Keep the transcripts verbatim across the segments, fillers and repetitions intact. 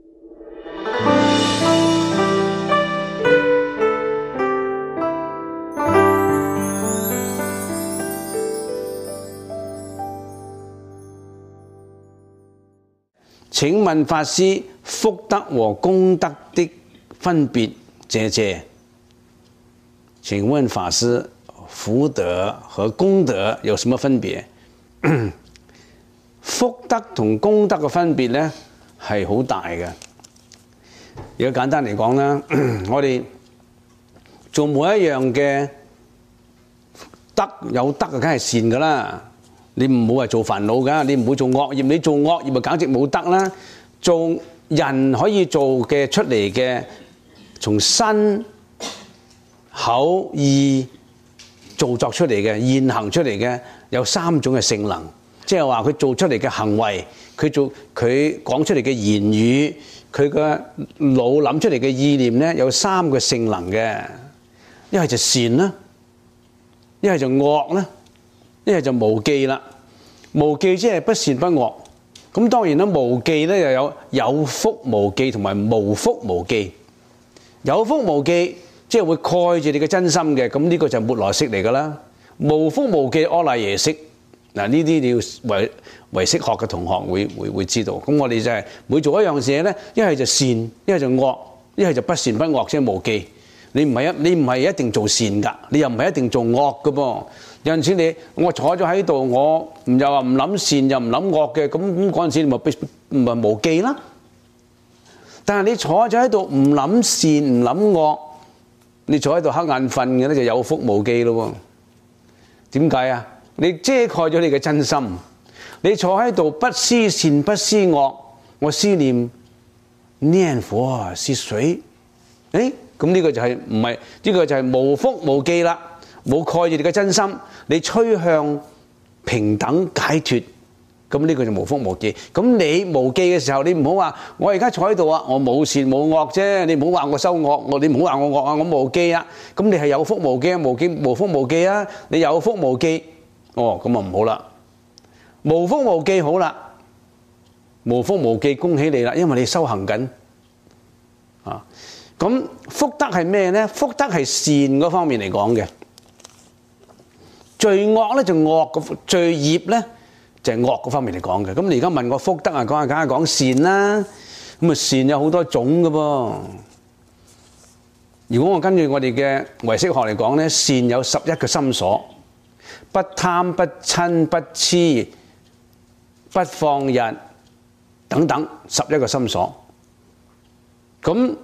請問法師，福德和功德的分別？謝謝。請問法師，福德和功德有什麼分別？福德同功德嘅分別呢係好大嘅。如果簡單嚟講啦，我哋做每一樣嘅德有德啊，梗係善噶啦。你唔好話做煩惱㗎，你唔好做惡業，你做惡業咪簡直冇德啦。做人可以做嘅出嚟嘅，從身口意做作出嚟嘅現行出嚟嘅，有三種嘅性能，即係話佢做出嚟嘅行為，佢做佢講出嚟嘅言語，佢嘅腦諗出嚟嘅意念咧，有三個性能嘅，一係就善啦，一係就惡啦。一係就無記啦，無記即係不善不惡。咁當然啦，無記咧又有有福無記同埋無福無記。有福無記即係會蓋住你嘅真心嘅，咁呢個就係末來識嚟噶啦。無福無記阿賴耶識，嗱呢啲你要唯唯識學嘅同學會會會知道。咁我哋就係每做一樣嘢咧，一係就善，一係就惡，一係就不善不惡，即係無記。你唔係一你唔係一定做善㗎，你又唔係一定做惡㗎噃。有陣時你我坐咗喺度，我又話唔諗善又唔諗惡嘅，咁咁嗰陣時你咪唔係無記啦。但係你坐咗喺度唔諗善唔諗惡，你坐喺度瞌眼瞓嘅咧就有福無記咯。點解啊？你遮蓋咗你嘅真心。你坐喺度不思善不思惡，我思念念佛是誰？誒，咁呢個就係唔係呢個就係無福無記啦。冇蓋住你嘅真心，你趨向平等解脫，咁呢個就無福無記。咁你無記嘅時候，你唔好話我而家坐喺度啊，我冇善冇惡啫。你唔好話我修惡，我你唔好話我惡啊，我無記啊。咁你係有福無記啊，無記無福無記啊。你有福無記，哦咁啊唔好啦。無福無記好啦，無福無記恭喜你啦，因為你修行緊啊。咁福德係咩咧？福德係善嗰方面嚟講嘅。罪惡咧就惡個罪業咧就係惡嗰方面嚟講嘅。咁你而家問我福德啊，講下梗係講善啦。咁啊善有好多種嘅噃。如果我根據我哋嘅唯識學嚟講咧，善有十一個心所：不貪、不瞋、不痴、不放逸等等十一個心所。咁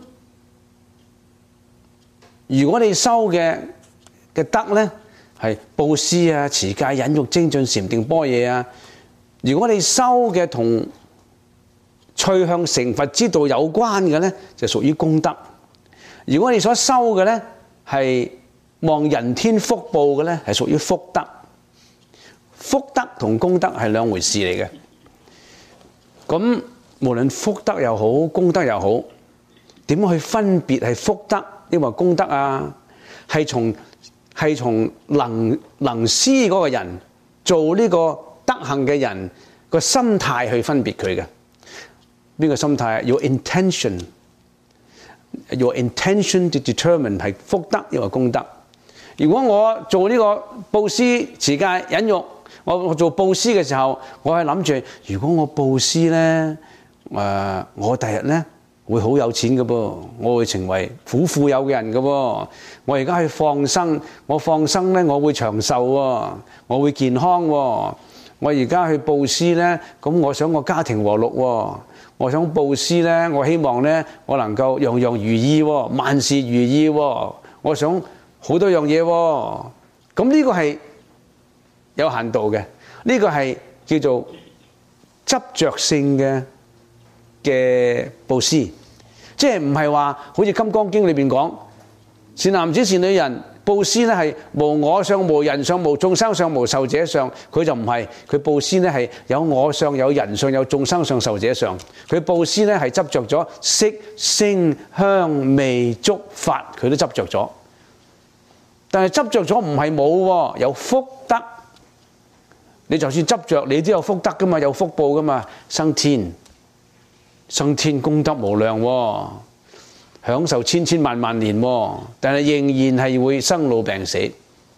如果你收嘅嘅德咧，係布施啊、持戒、忍辱、精進、禪定、般若啊。如果你修嘅同趨向成佛之道有關嘅咧，就屬於功德。如果你所修嘅咧係望人天福報嘅咧，係屬於福德。福德同功德係兩回事嚟嘅。咁無論福德又好，功德又好，點去分別係福德抑或功德啊？係從係從能能施嗰個人做呢個德行嘅人個心態去分別佢嘅。邊個心態啊？ Your intention, your intention to determine 係福德抑或功德。如果我做呢個布施、持戒、忍辱，我我做布施嘅時候，我係諗住，如果我布施咧，誒、呃，我第日咧會好有錢嘅噃，我會成為好富有嘅人嘅噃。我而家去放生，我放生咧，我會長壽喎，我會健康喎。我而家去布施咧，咁我想我家庭和樂喎。我想布施咧，我希望咧，我能夠樣樣如意喎，萬事如意喎。我想好多樣嘢喎。咁呢個係有限度嘅，呢個係叫做執着性嘅嘅布施。即係唔係話好似《金剛經》裏邊講，善男子善女人布施咧係無我相、無人相、無眾生相、無壽者相，佢就唔係，佢布施咧係有我相、有人相、有眾生相、壽者相。佢布施咧係執着咗色、聲、香、味、觸、法，佢都執着咗。但係執着咗唔係冇喎，有福德。你就算執着，你都有福德噶嘛，有福報噶嘛，生天。 升天功德無量喎，享受千千萬萬年喎，但係仍然係會生老病死。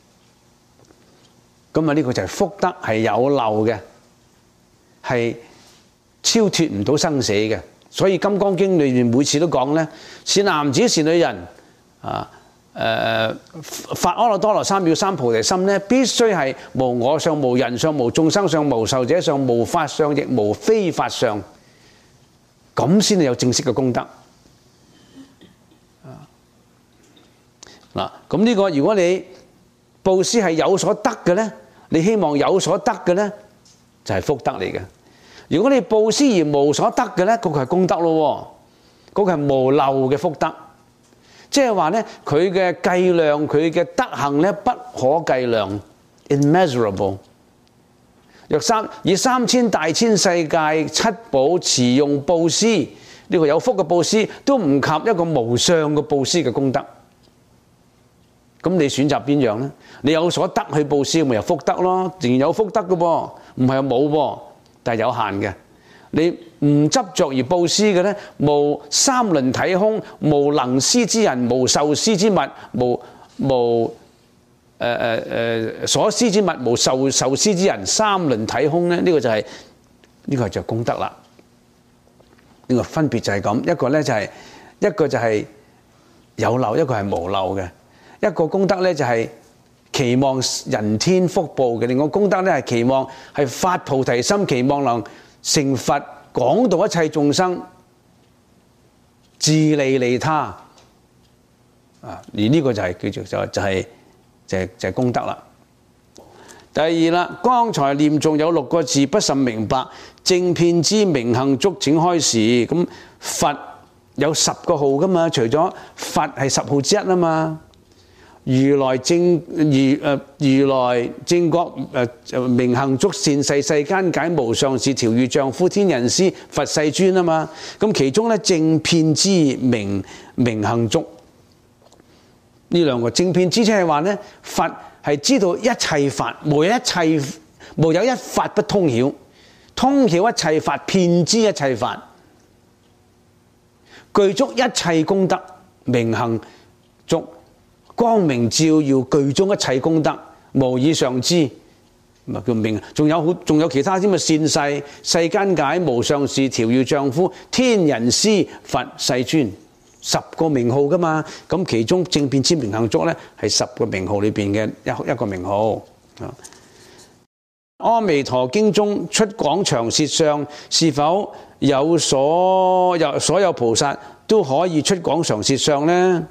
咁啊，呢個就係福德係有漏嘅，係超脫唔到生死嘅。所以《金剛經》裏面每次都講咧，是男子是女人啊，誒發阿耨多羅三藐三菩提心咧，必須係無我相、無人相、無眾生相、無壽者相、無法相，亦無非法相，咁先係有正式嘅功德。嗱，咁呢個如果你布施係有所得嘅咧，你希望有所得嘅咧，就係福德嚟嘅。如果你布施而無所得嘅咧，嗰個係功德咯，嗰個係無漏嘅福德。即係話咧，佢嘅計量，佢嘅德行咧，不可計量 ，immeasurable。若三以三千大千世界七寶持用布施，呢個有福嘅布施，都唔及一個無相嘅布施嘅功德。咁你選擇邊樣咧？你有所得去布施，咪有福德咯，仍然有福德嘅噃，唔係冇噃，但係有限嘅。你唔執着而布施嘅咧，無三輪體空，無能施之人，無受施之物，無無誒誒誒所施之物，無受受施之人，三輪體空咧，呢、這個就係、是、呢、這個就功德啦。呢、這個分別就係咁，一個咧就係、是、一個就係有漏，一個係無漏嘅。一個功德咧就係期望人天福報嘅，另外功德咧係期望係發菩提心，期望能成佛，廣度一切眾生，自利利他啊！而呢個就係叫做就就係就係就係功德啦。第二啦，剛才念誦有六個字不甚明白，正遍知明行足請開示。咁佛有十個號噶嘛？除咗佛係十號之一啊嘛。如來正如誒如來正覺誒明行足善逝世間解無上士調御丈夫天人師佛世尊啊嘛，咁其中咧正遍知明明行足呢兩個正遍知即係話咧，佛係知道一切法，無一切無有一法不通曉，通曉一切法，遍知一切法，具足一切功德，明行足。光明照耀，具足一切功德，無以上知，咪叫明。仲有好，仲有其他添啊！善逝世間解無上士調御丈夫天人師佛世尊，十個名號噶嘛。咁其中正遍知明行足咧，係十個名號裏邊嘅一一個名號。啊，《阿彌陀經》中出廣長舌相，是否有所有所有菩薩都可以出廣長舌相呢？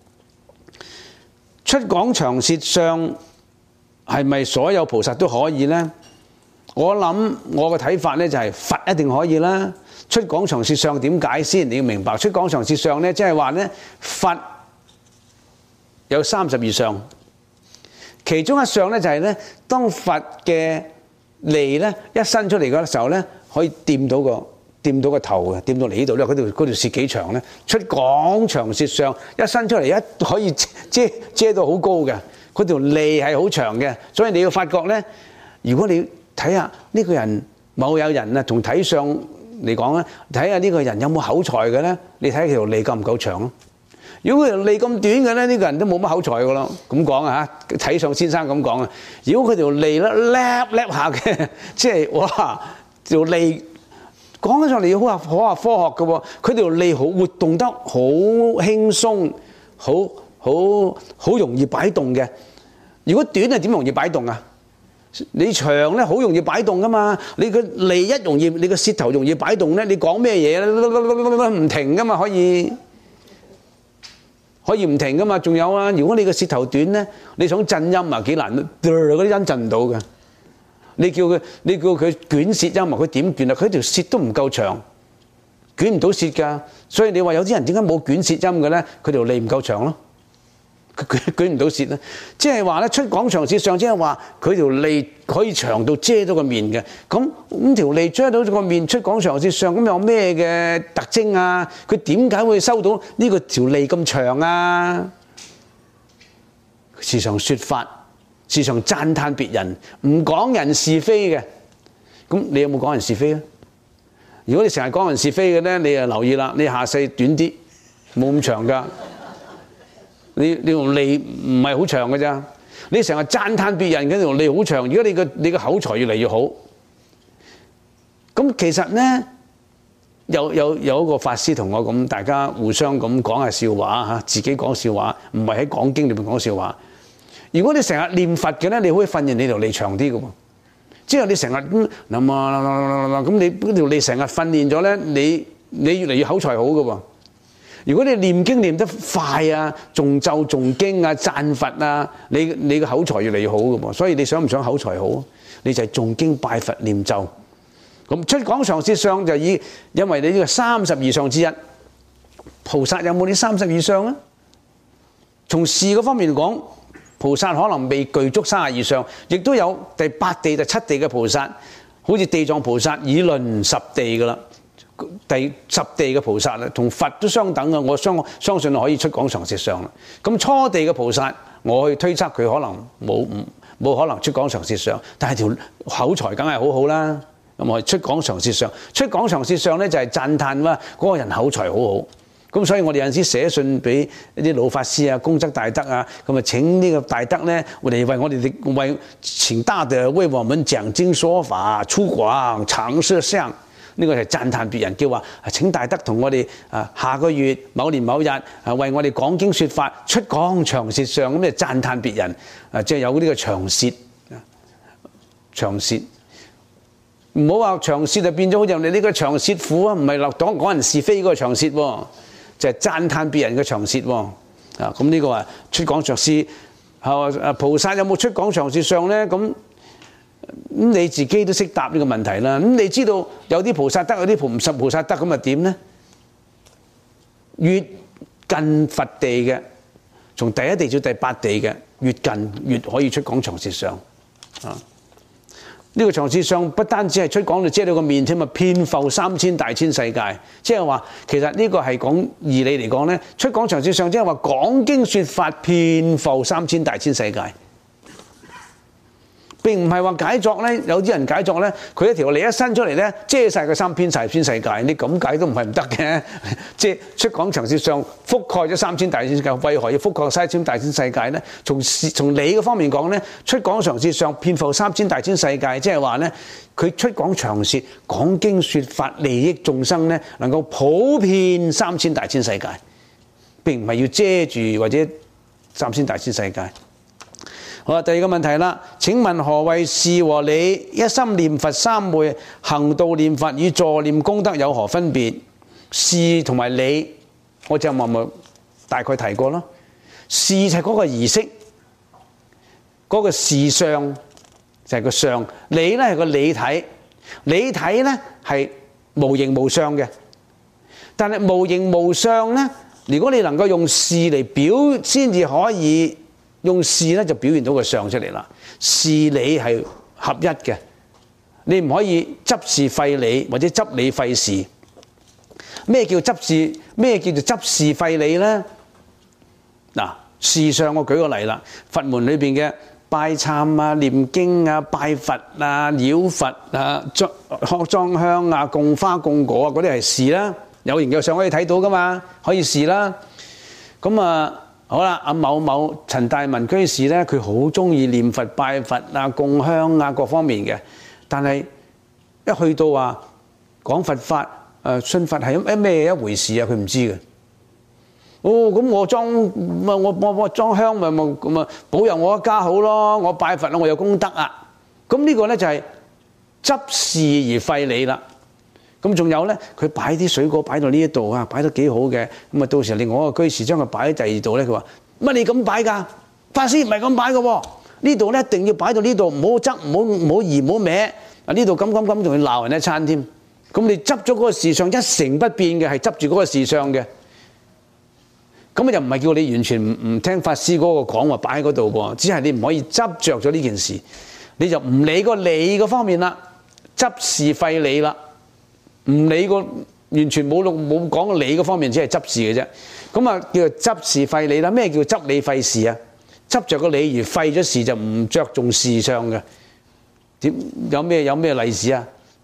出廣長舌相係咪所有菩薩都可以呢？我諗我嘅睇法呢就係佛一定可以啦。出廣長舌相點解先？你要明白出廣長舌相呢，即係話呢，佛有三十二相，其中一相呢就係呢，當佛嘅脷呢一伸出嚟嘅時候呢，可以掂到個掂到個頭嘅，掂到嚟呢度咧，嗰條嗰條舌幾長咧？出廣長舌相，一伸出嚟一可以遮遮到好高嘅，嗰條脷係好長嘅，所以你要發覺咧，如果你睇下呢個人某有人啊，同睇相嚟講咧，睇下呢個人有冇口才嘅咧，你睇下條脷夠唔夠長咯？如果佢條脷咁短嘅咧，呢個人都冇乜口才嘅咯。咁講啊嚇，睇相先生咁講啊。如果佢條脷咧叻叻下嘅，即係哇條脷。講起上嚟要好話好話科學嘅喎，佢條脷好活動得好輕鬆，好好好容易擺動嘅。如果短係點容易擺動啊？你長咧好容易擺動噶嘛。你個脷一容易，你個舌頭容易擺動咧，你講咩嘢咧唔停噶嘛，可以可以唔停噶嘛。仲有啊，如果你個舌頭短咧，你想震音啊幾難，嗰啲音震唔到嘅。你叫佢，你叫佢捲舌音啊，佢點捲啊？佢條舌都唔夠長，捲唔到舌㗎。所以你話有啲人點解冇捲舌音嘅咧？佢條脷唔夠長咯，佢捲捲唔到舌咧。即係話咧，出廣長舌相，即係話佢條脷可以長到遮到個面嘅。咁咁條脷遮到個面，出廣長舌相，咁有咩嘅特徵啊？佢點解會收到呢個條脷咁長啊？時常説法。時常讚歎別人，唔講人是非嘅。咁你有冇講人是非咧？ 如果你成日講人是非嘅咧，你就留意啦，你下世短啲，冇咁長㗎。你你條脷唔係好長㗎咋？你成日讚歎別人嘅條脷好長，如果你個你個口才越嚟越好，咁其實咧有有有一個法師同我咁，大家互相咁講下笑話嚇，自己講笑話，唔係喺講經裏邊講笑話。如果你成日念佛嘅咧，你可以訓練你條脷長啲嘅喎。之後你成日咁諗啊咁，你嗰條脷成日訓練咗咧，你你越嚟越口才好嘅喎。如果你念經念得快啊，誦咒誦經啊，讚佛啊，你你個口才越嚟越好嘅喎。所以你想唔想口才好？你就係誦經拜佛念咒。咁出廣長舌相就以，因為你呢個三十二相之一，菩薩有冇呢三十二相啊？從事嗰方面講，菩薩可能未具足三十二相，亦都有第八地、第七地嘅菩薩，好似地藏菩薩已論十地㗎啦。第十地嘅菩薩咧，同佛都相等嘅，我相相信可以出廣長舌相啦。咁初地嘅菩薩，我去推測佢可能冇冇可能出廣長舌相，但係條口才梗係好好啦。咁我出廣長舌相，出廣長舌相咧就係讚歎啦，嗰個人口才好好。咁所以我哋有陣時寫信俾一啲老法師啊、功德大德啊，咁啊請呢個大德咧，我哋為我哋為請大德為我們講經說法、出廣長舌相。呢個係讚歎別人，叫話請大德同我哋啊下個月某年某日啊為我哋講經說法，出廣長舌相，咁就讚歎別人啊，即係有呢個長舌啊，長舌。唔好話長舌就變咗好似你呢個長舌婦啊，唔係落講講人是非嗰個長舌喎，就係讚歎別人嘅長舌喎。啊，咁呢個啊出廣長舌，啊菩薩有冇出廣長舌相咧？咁咁你自己都識答呢個問題啦。咁你知道有啲菩薩得，有啲菩薩菩薩得，咁啊點咧？越近佛地嘅，從第一地至第八地嘅，越近越可以出廣長舌相啊！呢個長舌相不單止係出廣到遮到個面添啊，遍覆三千大千世界。即係話其實呢個係講義理嚟講咧，出廣長舌相即係話講經説法遍覆三千大千世界。並唔係話解作咧，有啲人解作咧，佢一條脷一伸出嚟咧，遮晒個三篇大千世界。你咁解都唔係唔得嘅，即係出廣長舌相覆蓋咗三千大千世界，為何要覆蓋三千大千世界咧？從從理嘅方面講咧，出廣長舌相遍覆三千大千世界，即係話咧，佢出廣長舌講經説法，利益眾生咧，能夠普遍三千大千世界，並唔係要遮住或者三千大千世界。好啦，第二個問題啦。請問何謂事和理？一心念佛三昧，行道念佛與助念功德有何分別？事同埋理，我就默默大概提過咯。事就係嗰個儀式，嗰、嗰個事相就係個相。理咧係個理體，理體咧係無形無相嘅。但係無形無相咧，如果你能夠用事嚟表，先至可以。用事咧就表現到個相出嚟啦，事理係合一嘅，你唔可以執事廢理或者執理廢事。咩叫執事？咩叫做執事廢理咧？嗱，事上我舉個例啦，佛門裏邊嘅拜懺啊、念經啊、拜佛啊、繞佛啊、裝裝香啊、供花供果啊，嗰啲係事啦，有形有相可以睇到噶嘛，可以事啦。咁啊〜好啦，阿某某陳大文居士咧，佢好中意念佛拜佛啊、供香啊各方面嘅，但係一去到話講佛法，誒、呃、信佛係一咩一回事啊？佢唔知嘅。哦，咁我裝我我我我裝香咪咪咁啊，保佑我一家好咯。我拜佛啦，我有功德啊。咁呢個咧就係執事而廢理啦。咁仲有咧，佢擺啲水果擺到呢一度啊，擺得幾好嘅。咁啊，到時另外一個居士將佢擺喺第二度咧，佢話乜你咁擺㗎？法師唔係咁擺嘅喎，呢度咧一定要擺到呢度，唔好側，唔好唔好移，唔好歪。啊，呢度咁咁咁，仲要鬧人一餐添。咁你執咗嗰個事相一成不變嘅，係執住嗰個事相嘅。咁啊，又唔係叫你完全唔唔聽法師嗰個講話擺喺嗰度喎，只係你唔可以執着咗呢件事，你就唔理個理嗰方面啦，執事廢理啦。唔理個完全冇冇講個理嗰方面，只係執事嘅啫。咁啊，叫做執事廢理啦。咩叫執理廢事啊？執着個理而廢咗事，就唔着重事相嘅。點有咩有咩例子啊？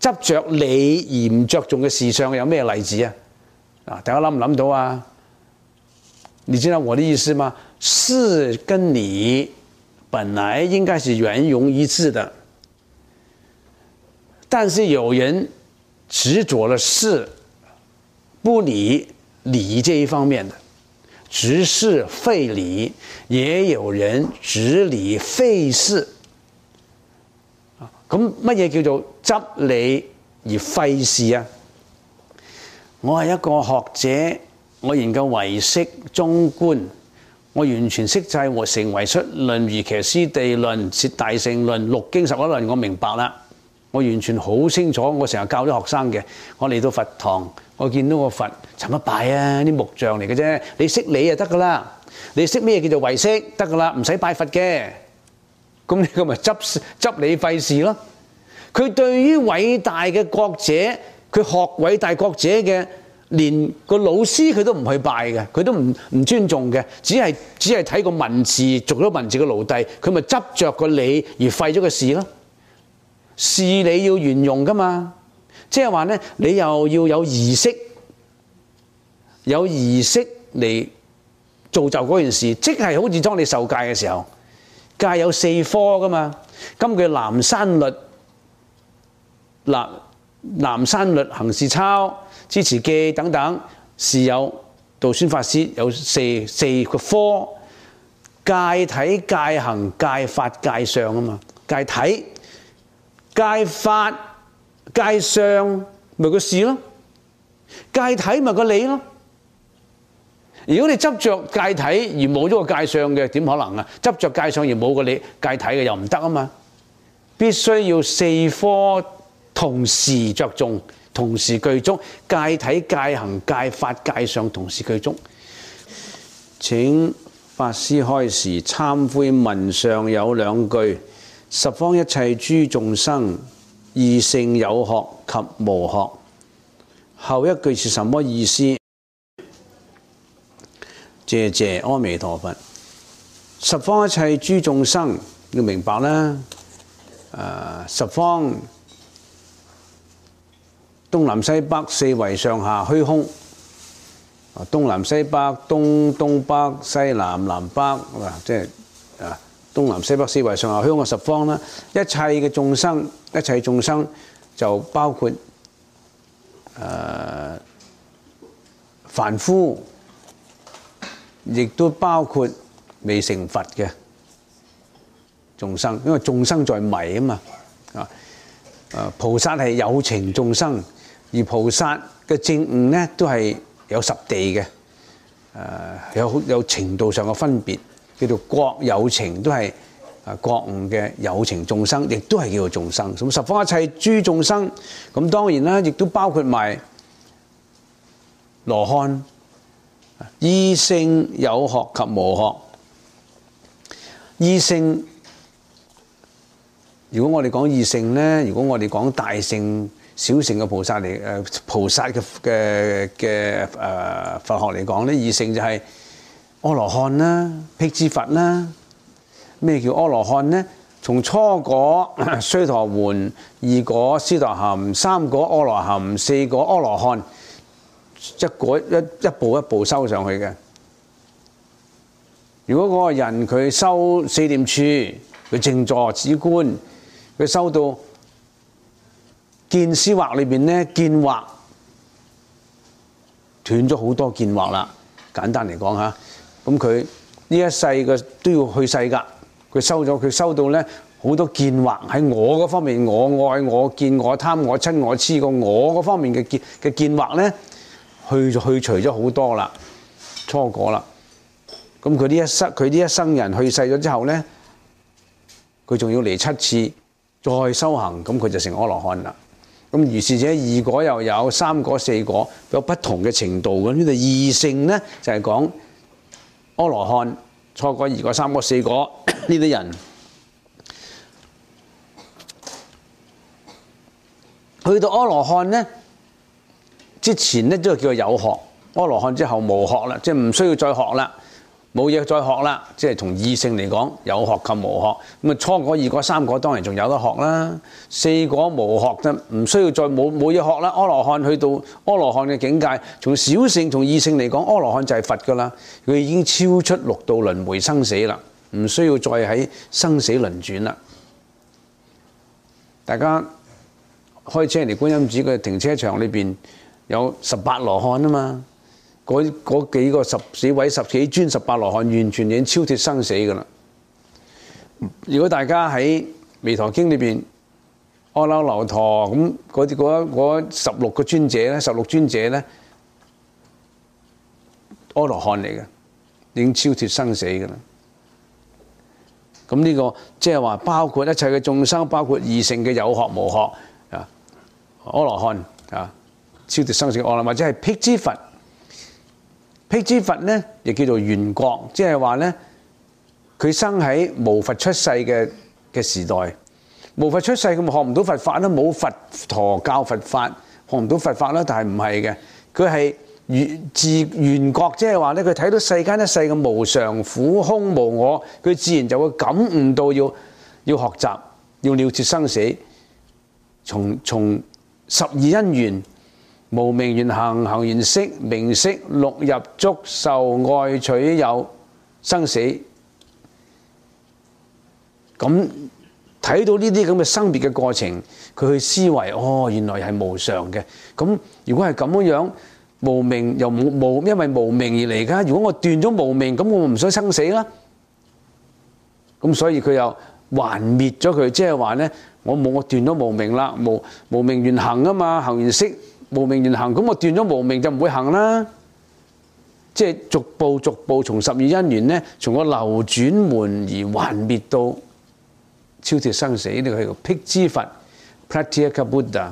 執着理而唔着重嘅事上有咩例子啊？啊，大家諗唔諗到啊？你知道我的意思嗎？事跟理本來應該是圓融一致的，但是有人執着了事，不理理這一方面的，執事廢理；也有人執理廢事。咁乜嘢叫做執理而廢事啊？我係一個學者，我研究唯識、中觀，我完全識晒和成唯識論、瑜伽師地論、攝大乘論、六經十一論，我明白啦。我完全好清楚，我成日教啲學生嘅。我嚟到佛堂，我見到個佛，尋乜拜啊？啲木像嚟嘅啫，你識理就得噶啦。你識咩叫做唯識得噶啦，唔使拜佛嘅。咁呢個咪執執理廢事咯。佢對於偉大嘅覺者，佢學偉大覺者嘅，連個老師佢都唔去拜嘅，佢都唔唔尊重嘅，只係只係睇個文字，做咗文字嘅奴隸，佢咪執着個理而廢咗個事咯。事理要圓融噶嘛，即係話咧，你又要有儀式，有儀式嚟造就嗰件事，即係好似當你受戒嘅時候，戒有四科噶嘛，根據南山律。嗱，南山律、行事鈔、支持記等等，是有道宣法師有四四個科，戒體、戒行、戒法、戒相啊嘛。戒體、戒法、戒相，咪個事咯；戒體咪個理咯。如果你執着戒體而冇咗個戒相嘅，點可能啊？執着戒相而冇個理戒體嘅又唔得啊嘛。必須要四科。同時着重，同時具足，戒體、戒行、戒法、戒相，同時具足。請法師開示懺悔文上有兩句：十方一切諸眾生，異性有學及無學。後一句是什麼意思？謝謝阿彌陀佛。十方一切諸眾生要明白啦。呃、十方。東南西北四維上下虛空，東南西北、東東北、西南南北，即係啊東南西北四維上下虛空嘅十方啦。一切嘅眾生，一切眾生就包括誒、呃、凡夫，亦都包括未成佛嘅眾生，因為眾生在迷啊嘛啊誒菩薩係有情眾生。而菩薩嘅證悟咧，都係有十地嘅，誒、呃、有有程度上嘅分別，叫做覺有情，都係啊覺悟嘅有情眾生，亦都係叫做眾生。咁十方一切諸眾生，咁當然啦，亦都包括埋羅漢，異性有學及無學。異性，如果我哋講異性咧，如果我哋講大乘。小乘嘅菩薩嚟，誒菩薩嘅嘅嘅誒佛學嚟講咧，異性就係阿羅漢啦、辟支佛啦。咩叫阿羅漢咧？從初果須陀洹，二果斯陀含，三果阿羅含，四果阿羅漢，一果一一步一步修上去嘅。如果嗰個人佢修四念處，佢靜坐止觀，佢修到見思惑裏邊咧，見惑斷咗好多見惑啦。簡單嚟講嚇，咁佢呢一世嘅都要去世㗎。佢收咗，佢收到咧好多見惑喺我嗰方面，我愛我見我貪我親我痴個我嗰方面嘅見嘅見惑咧，去去除咗好多啦，初果啦。咁佢呢一生佢呢一生人去世咗之後咧，佢仲要嚟七次再修行，咁佢就成阿羅漢啦。咁如是者二果又有，三果四果有不同嘅程度嘅。呢度異性咧就係講阿羅漢、初果、二果、三果、四果呢啲人，去到阿羅漢咧之前咧都係叫做有學，阿羅漢之後無學啦，即係唔需要再學啦。 冇嘢再學啦，即係從異性嚟講，有學及無學。咁啊，初果、二果、三果當然仲有得學啦。四果無學得，唔需要再冇冇嘢學啦。阿羅漢去到阿羅漢嘅境界，從小乘、從異性嚟講，阿羅漢就係佛噶啦。佢已經超出六道輪迴生死啦，唔需要再喺生死輪轉啦。大家開車嚟觀音寺嘅停車場裏邊有十八羅漢啊嘛。嗰嗰幾個十幾位十幾尊十八羅漢完全已經超脫生死㗎啦！如果大家喺《彌陀經》裏邊，阿耨留陀咁嗰啲嗰嗰十六個尊者咧，十六尊者咧，阿羅漢嚟嘅，已經超脫生死㗎啦。咁呢個即係話包括一切嘅眾生，包括異性嘅有學無學啊，阿羅漢啊，超脫生死阿羅漢，或者係辟支佛。辟支佛咧，亦叫做緣覺，即係話咧，佢生喺無佛出世嘅嘅時代，無佛出世咁學唔到佛法啦，冇佛陀教佛法，學唔到佛法啦。但係唔係嘅，佢係緣自緣覺，即係話咧，佢睇到世間一世嘅無常、苦、空、無我，佢自然就會感悟到要要學習，要了脫生死，從從十二因緣。無明緣行，行緣識，名色六入觸受愛取有生死。咁睇到呢啲咁嘅生別嘅過程，佢去思維，哦，原來係無常嘅。咁如果係咁樣，無明又冇無，因為無明而嚟㗎。如果我斷咗無明，咁我唔想生死啦。咁所以佢又還滅咗佢，即係話咧，我冇我斷咗無明啦，無無明緣行啊嘛，行緣識。無明緣行，咁我斷咗無明就唔會行啦。即係逐步逐步從十二因緣咧，從個流轉門而還滅到超脫生死，呢個係個辟支佛 Pratyeka Buddha。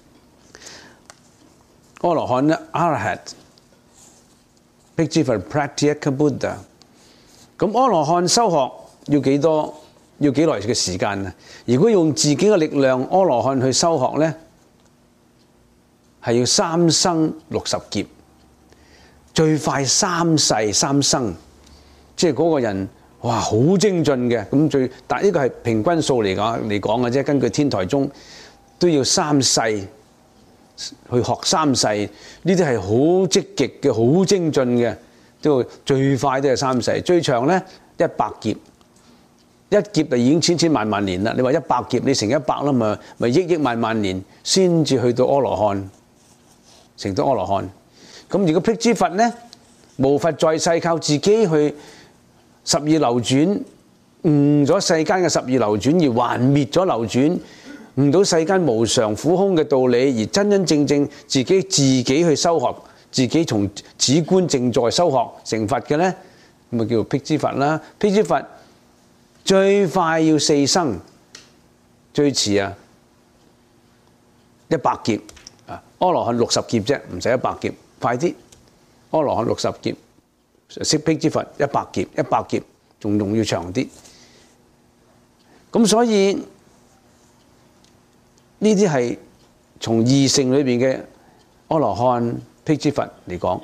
阿羅漢咧 Arhat， 辟支佛 Pratyeka Buddha。咁阿羅漢修學要幾多？要幾耐嘅時間啊？如果用自己嘅力量，阿羅漢去修學咧，係要三生六十劫，最快三世三生，即係嗰個人哇好精進嘅。咁最但呢個係平均數嚟講嚟講嘅啫。根據天台宗都要三世去學三世，呢啲係好積極嘅、好精進嘅，都最快都係三世，最長咧一百劫，一劫就已經千千萬萬年啦。你話一百劫，你乘一百啦，咪咪億億萬萬年先至去到阿羅漢。成到阿羅漢，咁如果辟支佛咧，無佛在世，靠自己去十二流轉，悟咗世間嘅十二流轉，而還滅咗流轉，悟到世間無常苦空嘅道理，而真真正正自己自己去修學，自己從止觀靜坐修學成佛嘅咧，咁咪叫做辟支佛啦。辟支佛最快要四生，最遲啊一百劫。阿羅漢六十劫啫，唔使一百劫，快啲。阿羅漢六十劫，識辟支佛一百劫，一百劫仲仲要長啲。咁所以呢啲係從異性裏邊嘅阿羅漢辟支佛嚟講，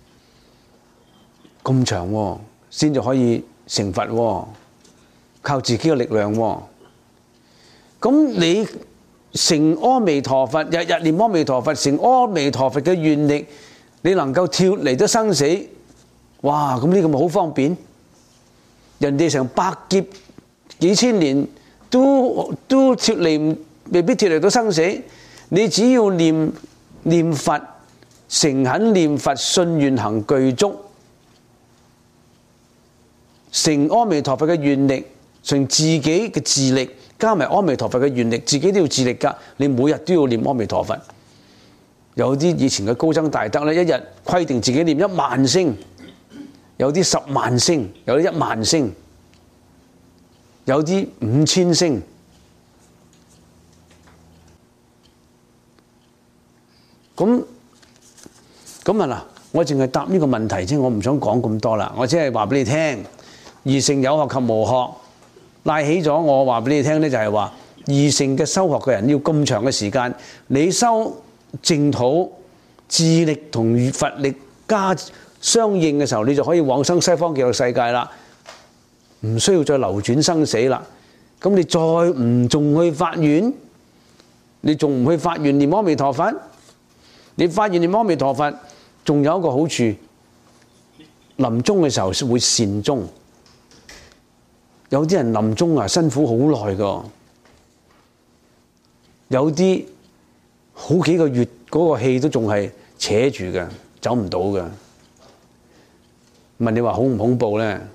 咁長喎，先至可以成佛喎，靠自己嘅力量喎。咁你成阿彌陀佛，日日念阿彌陀佛，成阿彌陀佛嘅願力，你能夠跳離得生死，哇！咁呢個咪好方便？人哋成百劫幾千年都都脫離，未必脫離到生死。你只要念念佛，誠懇念佛，信願行具足，成阿彌陀佛嘅願力，成自己嘅自力。加埋阿彌陀佛嘅願力，自己都要自力㗎。你每日都要念阿彌陀佛。有啲以前嘅高僧大德咧，一日規定自己念一萬聲，有啲十萬聲，有啲一萬聲，有啲五千聲。咁咁啊嗱，我淨係答呢個問題啫，我唔想講咁多啦。我只係話俾你聽，異性有學及無學。帶起咗我話俾你聽咧，就係話異性嘅修學嘅人要咁長嘅時間，你修淨土智力同佛力加相應嘅時候，你就可以往生西方極樂世界啦，唔需要再流轉生死啦。咁你再唔仲去發願，你仲唔去發願念阿彌陀佛？你發願念阿彌陀佛，仲有一個好處，臨終嘅時候會善終。有啲人臨終啊辛苦好耐㗎，有啲好幾個月嗰個氣都仲係扯住嘅，走唔到嘅。問你話恐唔恐怖咧？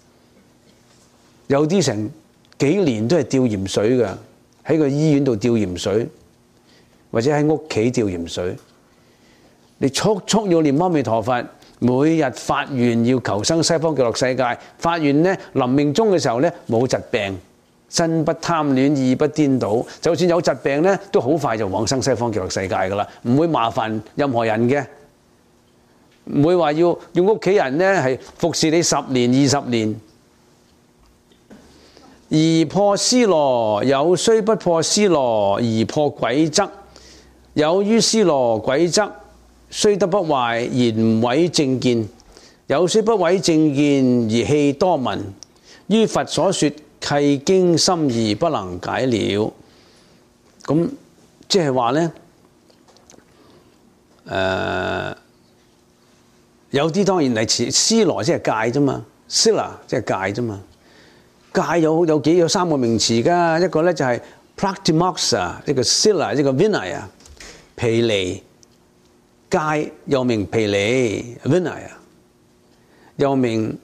有啲成幾年都係吊鹽水嘅，喺個醫院度吊鹽水，或者喺屋企吊鹽水。你速速要念阿彌陀佛，每日發願要求生西方極樂世界，發願咧臨命終嘅時候咧冇疾病，身不貪戀，意不顛倒，就算有疾病咧都好快就往生西方極樂世界噶啦，唔會麻煩任何人嘅，唔會話要要屋企人咧係服侍你十年二十年。而破尸羅有雖不破尸羅而破鬼則，有於尸羅鬼則雖得不壞，言毀正見，有雖不毀正見而氣多聞，於佛所說契經深而不能解了。咁即係話咧，誒、呃、有啲當然係似尸羅即係戒啫嘛，尸羅即係戒啫嘛。戒有有幾有三個名詞㗎，一個咧就係 Pratimoksha， 一個 Sila， 一個 Vinaya。毗尼戒又名毗尼 Vinaya， 又名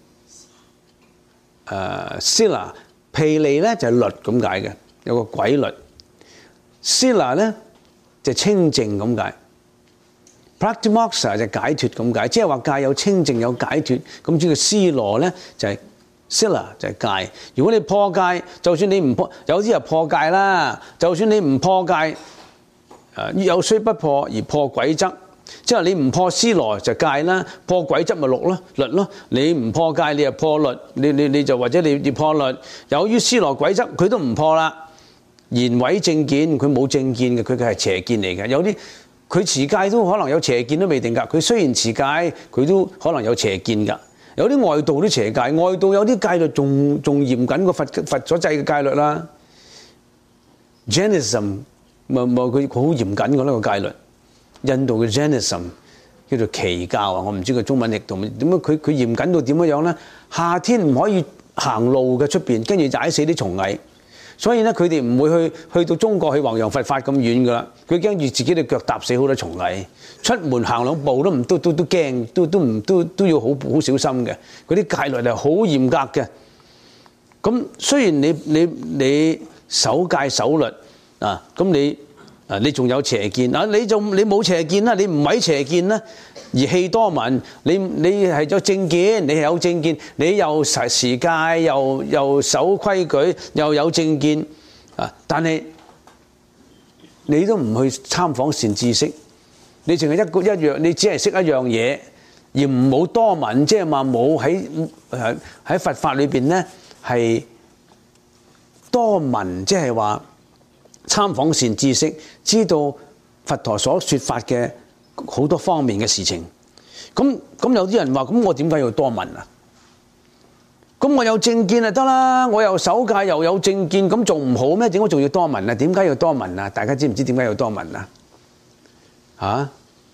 誒 Sila。毗尼咧就係律咁解嘅，有個規律。Sila 咧就清淨咁解。Pratimoksha 就解脫咁解，即係話戒有清淨有解脫。咁呢個尸羅咧就係Sila 就係戒。如果你破戒，就算你唔破，有啲人破戒啦，就算你唔破戒，誒有雖不破而破鬼則，即係你唔破尸羅就戒啦，破鬼則咪律咯，律咯。你唔破戒，你就破律，你你你就或者你要破律。由於尸羅鬼則，佢都唔破啦。言毀正見，佢冇正見嘅，佢嘅係邪見嚟嘅。有啲佢持戒都可能有邪見都未定㗎。佢雖然持戒，佢都可能有邪見㗎。有啲外道都邪戒，外道有啲戒律仲仲嚴謹過佛佛所制嘅戒律啦。Jainism 咪咪佢好嚴謹嘅呢個戒律。印度嘅 Jainism 叫做耆教啊，我唔知個中文譯讀點樣，佢佢嚴謹到點樣樣咧？夏天唔可以行路嘅出邊，跟住踩死啲蟲蟻。所以咧，佢哋唔會去去到中國去弘揚佛法咁遠噶啦。佢驚住自己對腳踏死好多蟲蟻，出門行兩步都唔都都都驚，都都唔都都要好好小心嘅。嗰啲戒律係好嚴格嘅。咁雖然你你你守戒守律啊，咁你啊你仲有邪見啊，你就你冇邪見啦，你唔毀邪見啦，而氣多聞，你你係有正見，你係有正見，你又持戒，又又守規矩，又有正見啊！但係你都唔去參訪善知識，你淨係一個一樣，你只係識一樣嘢，而唔好多聞，即係話冇喺誒喺佛法裏邊咧係多聞，即係話參訪善知識，知道佛陀所說法嘅好多方面嘅事情。咁咁有啲人話：咁我點解要多聞啊？咁我有正見就得啦，我又守戒又有正見，咁仲唔好咩？點解仲要多聞啊？點解要多聞啊？大家知唔知點解要多聞啊？嚇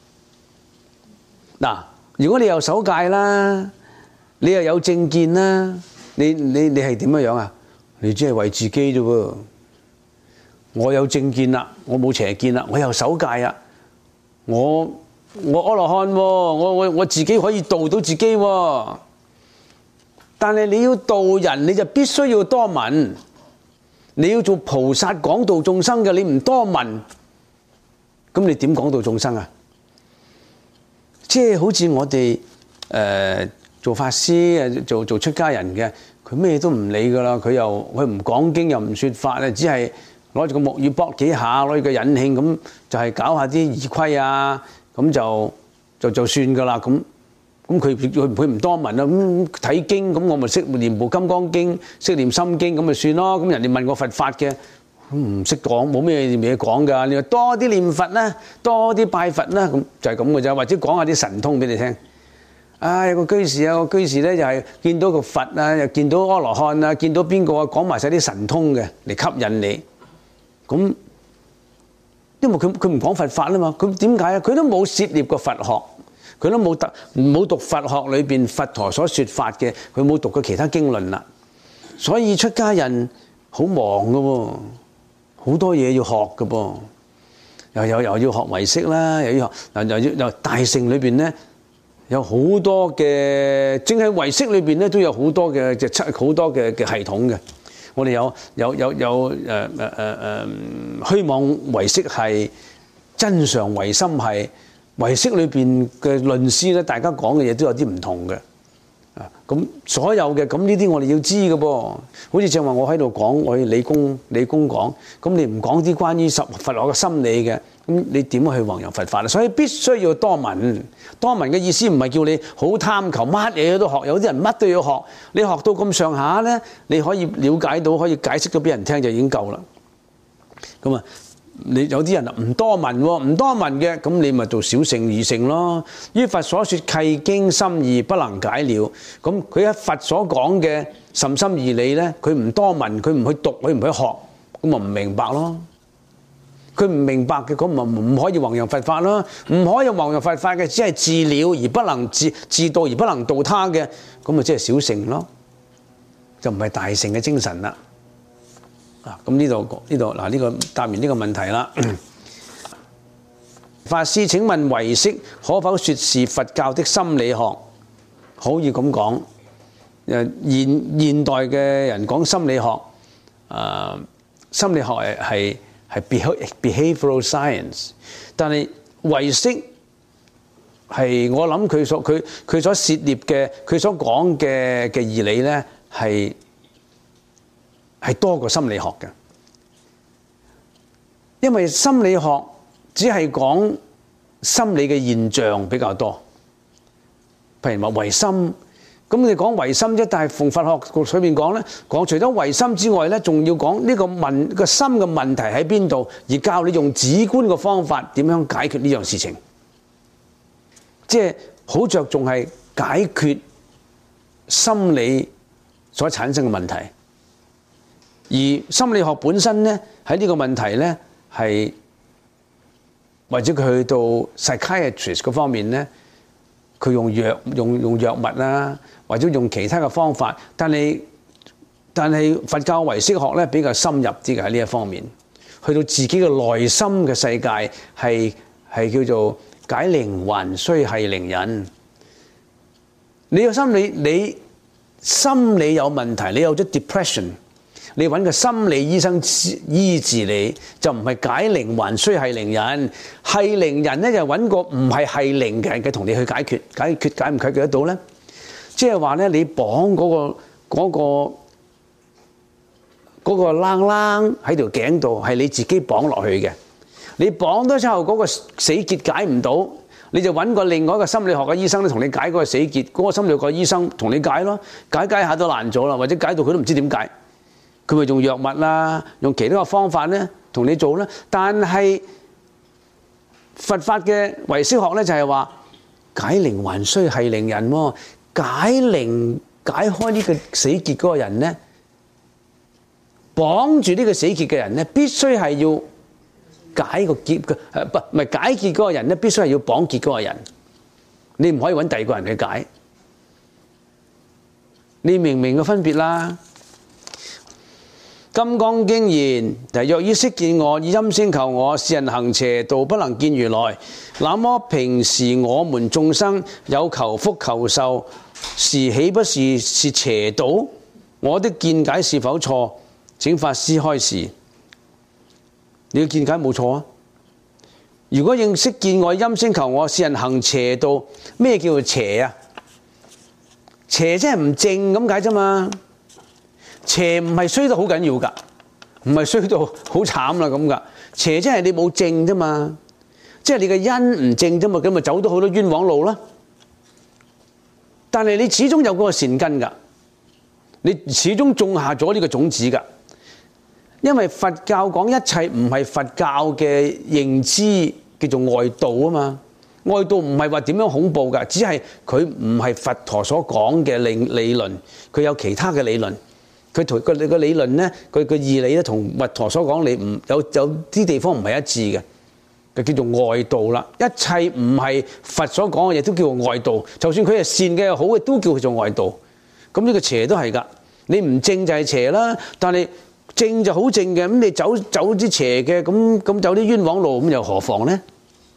嗱，如果你又守戒啦，你又有正見啦，你你你係點樣樣啊？你只係為自己啫喎。我有正見啦，我冇邪見啦，我又守戒啊，我。我阿羅漢喎，我我我自己可以度到自己喎。但係你要度人，你就必須要多聞。你要做菩薩講度眾生嘅，你唔多聞，咁你點講度眾生啊？即係好似我哋誒、呃、做法師誒做做出家人嘅，佢咩都唔理㗎啦。佢又佢唔講經又唔說法咧，只係攞住個木魚卜幾下，攞住個引磬咁就係搞下啲儀規啊。咁就就就算㗎啦，咁咁佢佢佢唔多聞啦，咁睇經咁我咪識念部金剛經，識念心經咁咪算咯。咁人哋問我佛法嘅，唔識講，冇咩嘢講㗎。你話多啲念佛啦，多啲拜佛啦，咁就係咁嘅啫。或者講下啲神通俾你聽。 啊有個居士啊，個居士咧就係見到個佛啊，又見到阿羅漢啊，見到邊個啊，講埋晒啲神通嘅嚟吸引你。咁因為佢佢唔講佛法啊嘛，佢點解啊？佢都冇涉獵過佛學，佢都冇讀冇讀佛學裏邊佛陀所說法嘅，佢冇讀過其他經論啦。所以出家人好忙噶喎，好多嘢要學噶噃，又有又要學唯識啦，又要學又又要又大乘裏邊咧有好多嘅，淨係唯識裏邊咧都有好多嘅即係好多嘅嘅系統嘅。我哋有有有有誒誒誒誒虛妄唯識係，真常唯心係，唯識裏邊嘅論師咧，大家講嘅嘢都有啲唔同嘅。啊，咁所有嘅咁呢啲我哋要知嘅噃，好似正話我喺度講，我去理工理工講，咁你唔講啲關於十佛學嘅心理嘅，咁你點去弘揚佛法咧？所以必須要多聞，多聞嘅意思唔係叫你好貪求乜嘢都學，有啲人乜都要學，你學到咁上下咧，你可以了解到，可以解釋到俾人聽就已經夠啦。咁啊。你有啲人唔多聞喎，唔多聞嘅，咁你咪做小乘二乘咯。於佛所說契經深義不能解了，咁佢喺佛所講嘅甚深義理咧，佢唔多聞，佢唔去讀，佢唔去學，咁咪唔明白咯。佢唔明白嘅，咁咪唔可以弘揚佛法咯。唔可以弘揚佛法嘅，只係自了而不能自自度而不能度他嘅，咁咪即係小乘咯，就唔係大乘嘅精神啦。啊，咁呢度呢度嗱，呢個答完呢個問題啦。法師請問唯識可否說是佛教的心理學？可以咁講。誒現現代嘅人講心理學，誒、呃、心理學係係係 behavioral science， 但係唯識係我諗佢所佢佢所涉獵嘅佢所講嘅嘅義理咧係。係多過心理學嘅，因為心理學只係講心理嘅現象比較多。譬如話唯心，咁你講唯心啫，但係從佛學裏面講咧，講除咗唯心之外咧，仲要講呢個問個心嘅問題喺邊度，而教你用主觀嘅方法點樣解決呢樣事情，即係好着重係解決心理所產生嘅問題。而心理學本身咧，喺呢個問題咧係，或者佢去到 psychiatrist 嗰方面咧，佢用藥用用藥物啊，或者用其他嘅方法，但係但係佛教唯識學咧比較深入啲嘅喺呢一方面，去到自己嘅內心嘅世界係係叫做解鈴還須繫鈴人。你個心理你心理有問題，你有咗 depression。你揾個心理醫生醫治你，就唔係解鈴還須繫鈴人。繫鈴人咧就揾個唔係繫鈴嘅人嘅同你去解決，解決解唔解決得到咧？即係話咧，你綁嗰個嗰個嗰個啷啷喺條頸度係你自己綁落去嘅。你綁咗之後嗰個死結解唔到，你就揾個另外一個心理學嘅醫生咧同你解嗰個死結。嗰個心理學嘅醫生同你解咯，解解下都爛咗啦，或者解到佢都唔知點解。佢咪用藥物啦，用其他嘅方法咧，同你做啦。但係佛法嘅唯識學咧，就係話解鈴還須繫鈴人喎。解鈴解開呢個死結嗰個人咧，綁住呢個死結嘅人咧，必須係要解個結嘅，誒不唔係解結嗰個人咧，必須係要綁結嗰個人。你唔可以揾第二個人去解。你明唔明個分別啦？金剛經言：若以識見我，以音聲求我，是人行邪道，不能見如來。那麼平時我們眾生有求福求壽，是豈不是是邪道？我的見解是否錯？請法師開示。你嘅見解冇錯啊！如果認識見我，音聲求我，是人行邪道。咩叫做邪啊？邪即係唔正咁解啫嘛。邪唔係衰得好緊要㗎，唔係衰到好慘啦咁㗎。邪即係你冇正啫嘛，即係你嘅因唔正啫嘛，咁咪走到好多冤枉路啦。但係你始終有嗰個善根㗎，你始終種下咗呢個種子㗎。因為佛教講一切唔係佛教嘅認知，叫做外道啊嘛。 外道唔係話點樣恐怖㗎，只係佢唔係佛陀所講嘅理理論，佢有其他嘅理論。佢同個個理論咧，佢個義理咧，同佛陀所講你唔有有啲地方唔係一致嘅，就叫做外道啦。一切唔係佛所講嘅嘢都叫做外道，就算佢係善嘅好嘅都叫佢做外道。咁呢個邪都係㗎，你唔正就係邪啦，但係正就好正嘅，咁你走走啲邪嘅，咁咁走啲冤枉路，咁又何妨呢？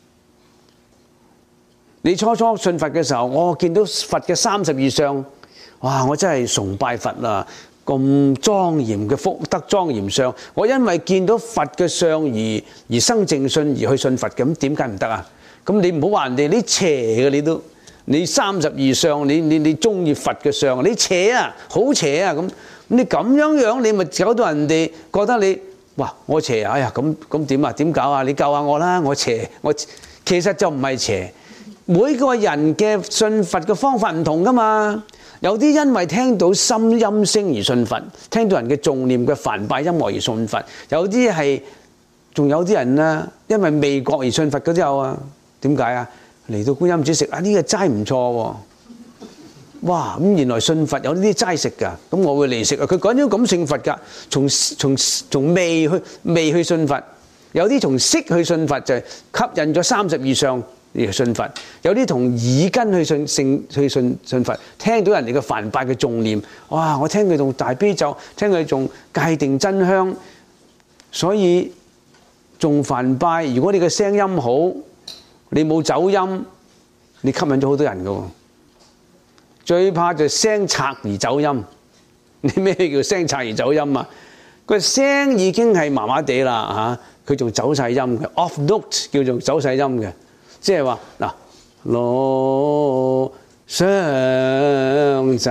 你初初信佛嘅時候，我見到佛嘅三十二相，哇！我真係崇拜佛啦，咁莊嚴嘅福德莊嚴相，我因為見到佛嘅相而而生正信而去信佛，咁點解唔得啊？咁你唔好話人哋你邪嘅，你都你三十二相，你你你中意佛嘅相，你邪啊，好邪啊！咁你咁樣樣，你咪搞到人哋覺得你哇我邪啊！哎呀咁咁點啊？點搞啊？你救下我啦！我邪我其實就唔係邪。每個人嘅信佛嘅方法唔同㗎嘛，有啲因為聽到心音聲而信佛，聽到人嘅誦念嘅梵唄音樂而信佛，有啲係仲有啲人啊，因為味覺而信佛嗰啲有啊。點解啊？嚟到觀音寺食啊，呢個齋唔錯喎，哇！咁原來信佛有呢啲齋食㗎，咁我會嚟食啊。佢講咗咁信佛㗎，從從從味去味去信佛，有啲從色去信佛就係吸引咗三十二相。信佛，有啲同耳根去信聖去信信佛，聽到人哋嘅梵唄嘅誦念，哇！我聽佢誦大悲咒，聽佢誦戒定真香，所以誦梵唄，如果你嘅聲音好，你冇走音，你吸引咗好多人㗎喎。最怕就聲拆而走音，你咩叫聲拆而走音啊？個聲已經係麻麻地啦嚇，佢仲走晒音嘅 off note 叫做走晒音嘅。即係話嗱，羅上咋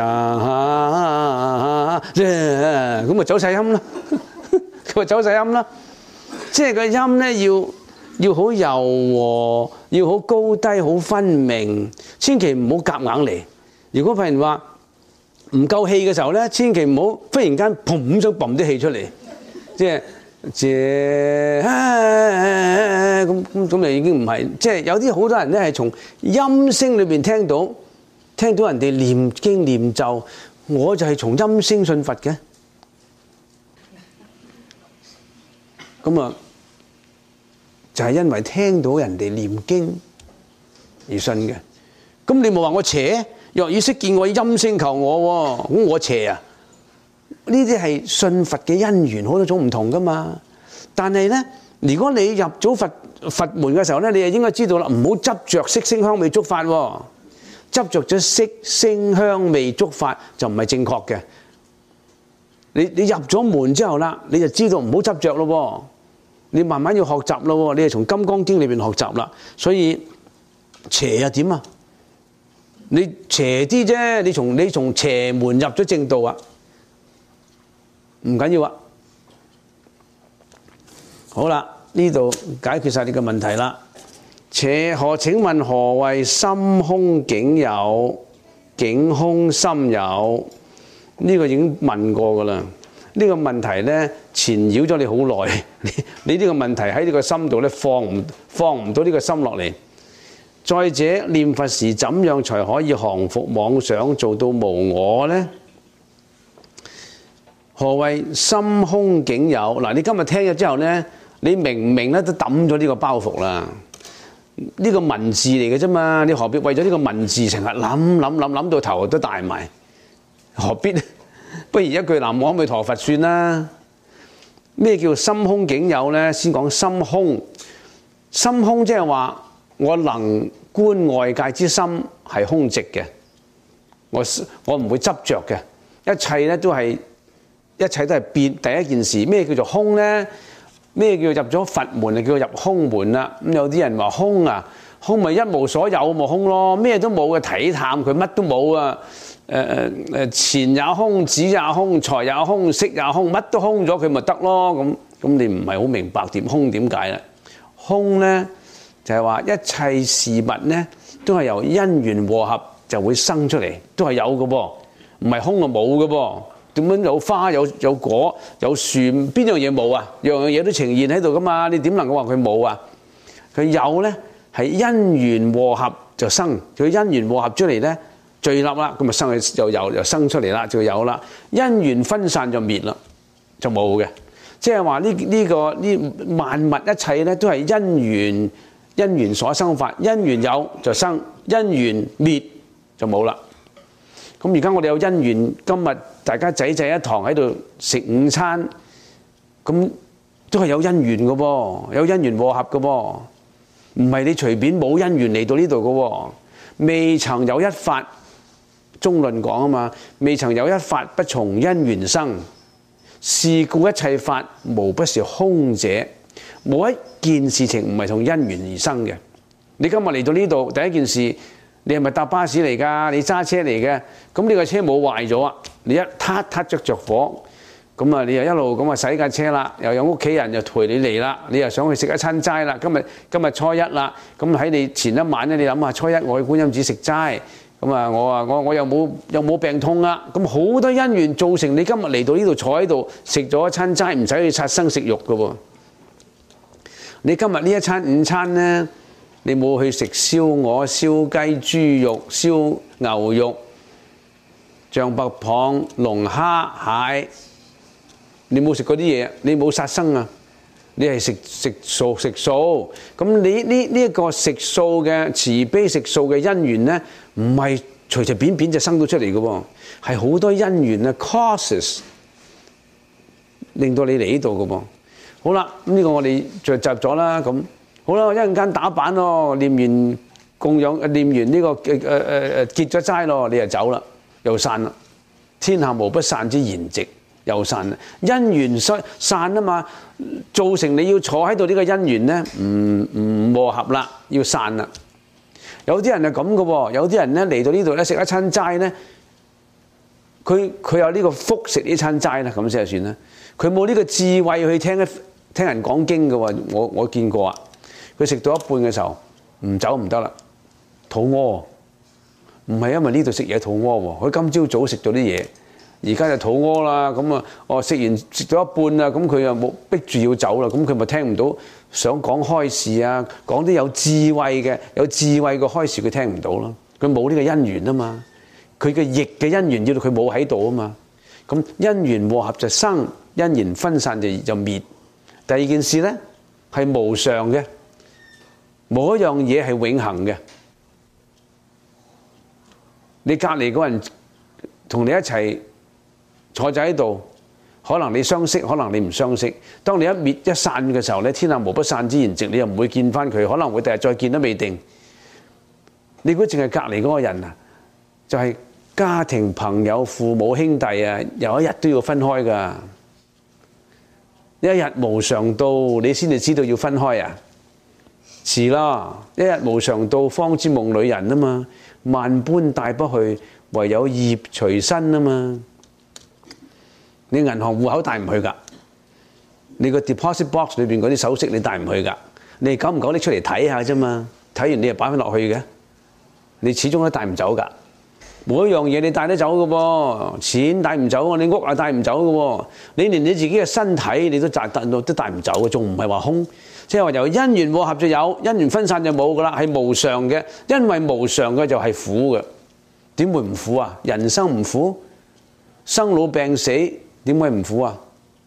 咁咪走晒音啦，佢咪走晒音啦。即係個音咧要要好柔和，要好高低好分明，千祈唔好夾硬嚟。如果譬如話唔夠氣嘅時候咧，千祈唔好忽然間砰咁想泵啲氣出嚟，即係。謝咁咁咁就已經唔係，即係有啲好多人咧係從音聲裏邊聽到聽到人哋念經念咒，我就係從音聲信佛嘅，咁啊就係因為聽到人哋念經而信嘅。咁你冇話我邪，若以識見我音聲求我喎，咁我邪啊？呢啲係信佛嘅因緣，好多種唔同噶嘛。但係咧，如果你入咗佛佛門嘅時候咧，你就應該知道啦，唔好執着色聲香味觸法喎。執着咗色聲香味觸法就唔係正確嘅。你你入咗門之後啦，你就知道唔好執着咯。你慢慢要學習咯。你係從《金剛經》裏邊學習啦。所以邪啊點啊？你邪啲啫，你從你從邪門入咗正道啊！唔緊要啊，好啦，呢度解決晒你嘅問題啦。邪何？請問何謂心空境有？境空心有？呢個已經問過噶啦。呢個問題咧纏繞咗你好耐。你你呢個問題喺呢個心度咧放唔放唔到呢個心落嚟。再者，念佛時怎樣才可以降伏妄想，做到無我呢？何謂心空境有？嗱，你今日聽咗之後咧，你明唔明咧都抌咗呢個包袱啦。呢個文字嚟嘅啫嘛，你何必為咗呢個文字成日諗諗諗諗到頭都大埋？何必？不如一句南無阿彌陀佛算啦。咩叫心空境有咧？先講心空。心空即係話我能觀外界之心係空寂嘅，我我唔會執着嘅，一切咧都係。一切都係變。第一件事，咩叫做空呢？咩叫入咗佛門就叫入空門啦？咁有啲人話空啊，空咪一無所有咪空咯，咩都冇嘅，睇淡佢乜都冇啊！誒誒誒，錢也空，子也空，財也空，色也空，乜都空咗佢咪得咯？咁咁你唔係好明白點空點解啦？空呢就係話一切事物呢都係由因緣和合就會生出嚟，都係有嘅噃，唔係空就冇嘅噃。點樣有花有有果有樹，邊樣嘢冇啊？樣樣嘢都呈現喺度噶嘛？你點能夠話佢冇啊？佢有咧係因緣和合就生，佢因緣和合出嚟咧，聚立啦，咁咪生佢又有又生出嚟啦，就有啦。因緣分散就滅啦，就冇嘅。即係話呢呢個呢萬物一切咧，都係因緣因緣所生法，因緣有就生，因緣滅就冇啦。咁而家我哋有因緣，今日大家濟濟一堂喺度食午餐，咁都係有因緣嘅噃，有因緣和合嘅噃，唔係你隨便冇因緣嚟到呢度嘅喎。未曾有一法，中論講啊嘛，未曾有一法不從因緣生，是故一切法無不是空者。冇一件事情唔係從因緣而生嘅。你今日嚟到呢度，第一件事，你係咪搭巴士嚟㗎？你揸車嚟嘅，咁呢個車冇壞咗啊！你一撻撻着着火，咁啊你又一路咁啊洗架車啦，又有屋企人又陪你嚟啦，你又想去食一餐齋啦。今日今日初一啦，咁喺你前一晚咧，你諗下初一我去觀音寺食齋，咁啊我啊我我又冇又冇病痛啦，咁好多因緣造成你今日嚟到呢度坐喺度食咗一餐齋，唔使去殺生食肉㗎喎。你今日呢一餐午餐咧，你冇去食燒鵝、燒雞、豬肉、燒牛肉、象拔蚌、龍蝦、蟹，你冇食嗰啲嘢，你冇殺生啊！你係食食素食素，咁你呢呢一個食素嘅慈悲食素嘅因緣咧，唔係隨隨便便就生到出嚟嘅喎，係好多因緣啊 causes 令到你嚟呢度嘅喎。好啦，咁呢個我哋就集咗啦，咁。好啦，一陣間打板咯，念完供養，念完呢個誒誒誒結咗齋咯，你就走啦，又散啦。天下無不散之筵席，又散啦。因緣散散啊嘛，造成你要坐喺度呢個因緣咧，唔唔和合啦，要散啦。有啲人係咁嘅喎，有啲人咧嚟到呢度咧食一餐齋咧，佢佢有呢個福食呢餐齋啦，咁先係算啦。佢冇呢個智慧去聽一聽人講經嘅喎，我我見過啊。佢食到一半嘅時候唔走唔得啦，肚屙，唔係因為呢度食嘢肚屙喎，佢今朝早食咗啲嘢，而家就肚屙啦，咁啊，哦食完食到一半啦，咁佢又冇逼住要走啦，咁佢咪聽唔到想講開示啊，講啲有智慧嘅有智慧嘅開示佢聽唔到啦，佢冇呢個因緣啊嘛，佢嘅逆嘅因緣要到佢冇喺度啊嘛，咁因緣和合就生，因緣分散就就滅。第二件事咧係無常嘅。冇一樣嘢係永恆嘅。你隔離嗰人同你一齊坐喺度，可能你相識，可能你唔相識。當你一滅一散嘅時候咧，天下無不散之筵席，你又唔會見翻佢，可能會第日再見都未定。你估淨係隔離嗰個人啊，就係家庭、朋友、父母、兄弟啊，有一日都要分開㗎。一日無常到，你先至知道要分開啊！遲啦，一日無常到，方知夢裏人啊嘛，萬般帶不去，唯有業隨身啊嘛。你銀行戶口帶唔去㗎，你個 deposit box 裏邊嗰啲首飾你帶唔去㗎，你久唔久拎出嚟睇下啫嘛，睇完你又擺翻落去嘅，你始終都帶唔走㗎。每一樣嘢你帶得走嘅噃，錢帶唔走，你屋啊帶唔走嘅喎，你連你自己嘅身體你都帶都都帶唔走嘅，仲唔係話空？即係話由因緣和合就有，因緣分散就冇噶啦，係無常嘅。因為無常嘅就係苦嘅，點會唔苦啊？人生唔苦，生老病死點會唔苦啊？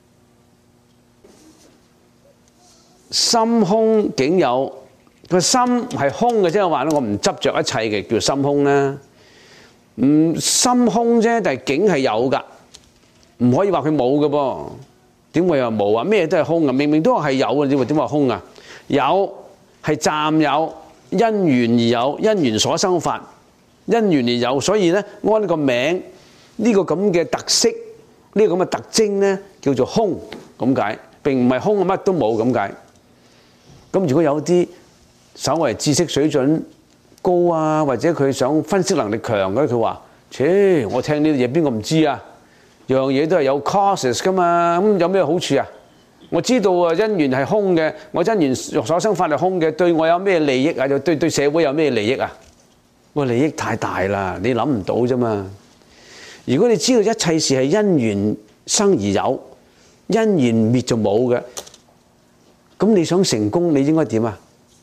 心空境有，個心係空嘅，即係話咧，我唔執着一切嘅叫心空啦。唔心空啫，但係境係有噶，唔可以話佢冇嘅噃。點會話冇啊？咩都係空啊！明明都係有啊，你話點話空啊？有係暫有，因緣而有，因緣所生法，因緣而有，所以咧按個名呢個咁嘅特色，呢個咁嘅特徵咧叫做空咁解，並唔係空乜都冇咁解。咁如果有啲稍為知識水準高啊，或者佢想分析能力強嘅，佢話：切，我聽呢啲嘢邊個唔知啊？樣嘢都係有 causes 噶嘛，咁有咩好處啊？我知道啊，因緣係空嘅，我因緣所生法係空嘅，對我有咩利益啊？就對對社會有咩利益啊？個利益太大啦，你諗唔到啫嘛。如果你知道一切事係因緣生而有，因緣滅就冇嘅，咁你想成功，你應該點啊？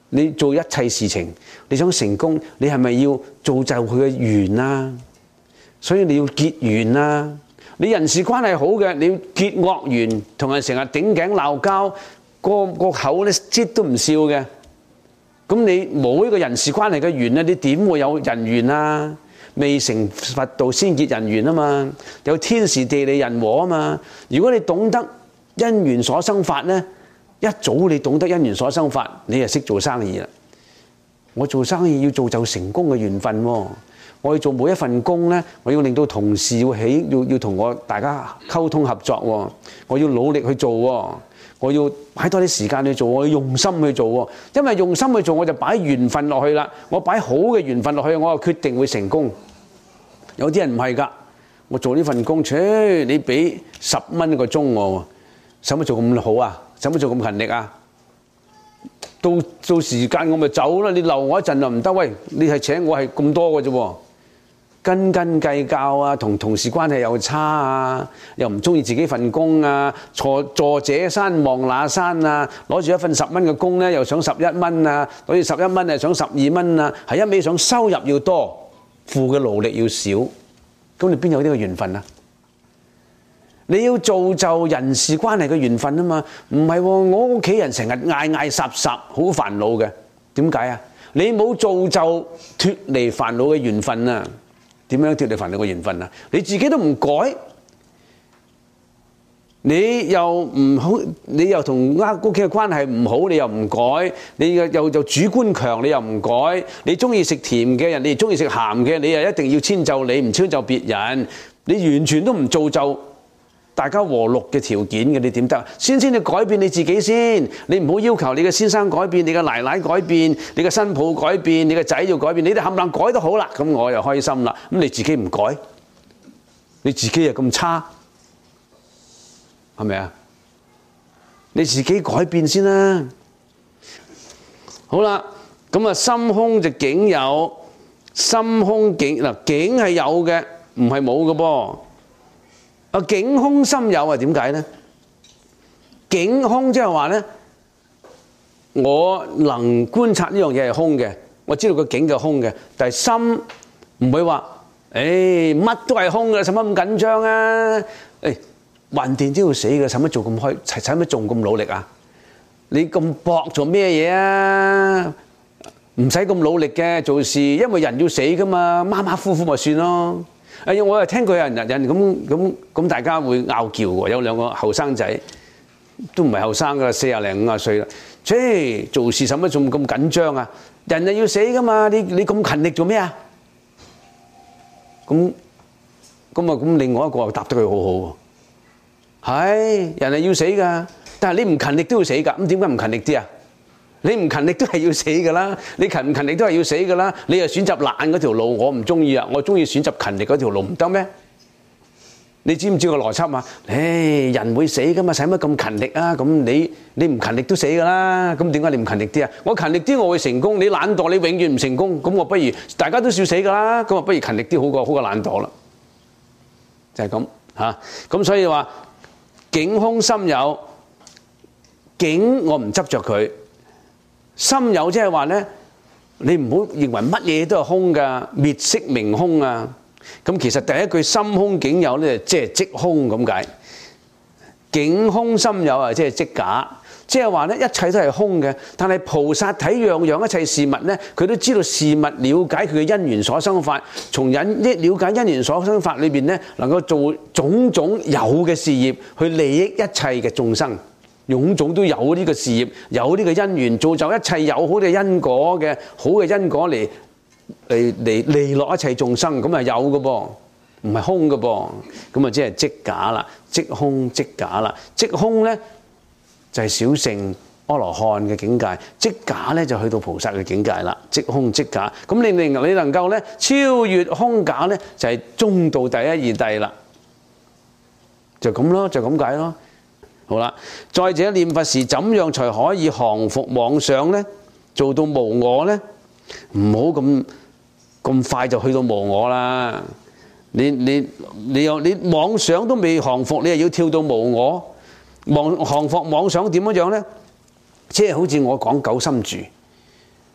你做一切事情，你想成功，你係咪要造就佢嘅緣啊？所以你要結緣啊！你人事關係好嘅，你要結惡緣，同人成日頂頸鬧交，個個口咧擠都唔笑嘅。咁你冇呢個人事關係嘅緣咧，你點會有人緣啊？未成佛道先結人緣啊嘛，有天時地利人和啊嘛。如果你懂得因緣所生法咧，一早你懂得因緣所生法，你就識做生意啦。我做生意要造就成功嘅緣分喎，我要做每一份工咧，我要令到同事要起，要要同我大家溝通合作喎，我要努力去做喎。我要擺多啲時間去做，我要用心去做喎。因為用心去做，我就擺緣分落去啦。我擺好嘅緣分落去，我就決定會成功。有啲人唔係㗎，我做呢份工，切你俾十蚊一個鐘我，使乜做咁好啊？使乜做咁勤力啊？到到時間我咪走啦。你留我一陣就唔得。喂，你係請我係咁多嘅啫喎。斤斤計較啊，同同事關係又差啊，又唔中意自己份工啊，坐坐這山望那山啊，攞住一份十蚊嘅工咧，又想十一蚊啊，攞住十一蚊又想十二蚊啊，係一味想收入要多，付嘅勞力要少，咁你邊有呢個緣分啊？你要造就人事關係嘅緣分啊嘛，唔係喎，我屋企人成日嗌嗌霎霎，好煩惱嘅，點解啊？你冇造就脫離煩惱嘅緣分啊！點樣脫離煩惱嘅緣分啊？你自己都唔改，你又唔好，你又同屋企嘅關係唔好，你又唔改，你又又又主觀強，你又唔改，你中意食甜嘅人，你中意食鹹嘅，你又一定要遷就你，唔遷就別人，你完全都唔造就大家和睦嘅條件嘅，你點得？先先你改變你自己先，你唔好要求你嘅先生改變，你嘅奶奶改變，你嘅新抱改變，你嘅仔要改變，你哋冚唪唥改都好啦，咁我又開心啦。咁你自己唔改，你自己又咁差，係咪啊？你自己改變先啦。好啦，咁啊心空就境有，心空境嗱境係有嘅，唔係冇嘅噃。啊，境空心有啊？點解咧？境空即係話咧，我能觀察呢樣嘢係空嘅，我知道個境就空嘅，但係心唔會話，誒乜都係空嘅，使乜咁緊張啊？誒橫掂都要死嘅，使乜做咁開？使乜仲咁努力啊？你咁搏做咩嘢啊？唔使咁努力嘅做事，因為人要死噶嘛，馬馬虎虎咪算咯。誒，我又聽過有人人咁咁咁，大家會拗撬喎。有兩個後生仔都唔係後生噶啦，四廿零五廿歲啦。即係做事使乜仲咁緊張啊？人係要死噶嘛，你你咁勤力做咩啊？咁咁啊咁，另外一個又答得佢好好喎。係人係要死噶，但係你唔勤力都要死㗎。咁點解唔勤力啲啊？你唔勤力都係要死㗎啦，你勤唔勤力都係要死㗎啦。你又選擇懶嗰條路，我唔中意啊，我中意選擇勤力嗰條路，唔得咩？你知唔知個邏輯啊？誒，人會死㗎嘛，使乜咁勤力啊？咁你你唔勤力都死㗎啦。咁點解你唔勤力啲啊？我勤力啲我會成功，你懶惰你永遠唔成功。咁我不如大家都笑死㗎啦。咁我不如勤力啲好過好過懶惰啦。就係咁嚇。咁所以話境空心有，境我唔執着佢。心有即係話咧，你唔好認為乜嘢都係空噶，滅色明空啊！咁其實第一句心空境有咧，即係即空咁解。境空心有啊，即係即假，即係話咧，一切都係空嘅。但係菩薩睇樣樣一切事物咧，佢都知道事物了解佢嘅因緣所生法，從引益了解因緣所生法裏邊咧，能夠做種種有嘅事業去利益一切嘅眾生。種種都有呢個事業，有呢個因緣，造就一切有好嘅因果嘅好嘅因果嚟嚟嚟利落一切眾生，咁啊有嘅噃，唔係空嘅噃，咁啊即係即假啦，即空即假啦，即空咧就係小乘阿羅漢嘅境界，即假咧就去到菩薩嘅境界啦，即空即假，咁你你你能夠咧超越空假咧，就係中道第一義諦啦，就咁咯，就咁解咯。好啦，再者念佛時怎樣才可以降伏妄想呢？做到無我呢？唔好咁咁快就去到無我啦。你你你又你妄想都未降伏，你又要跳到無我？妄降伏妄想點樣樣呢？即係好似我講九心住，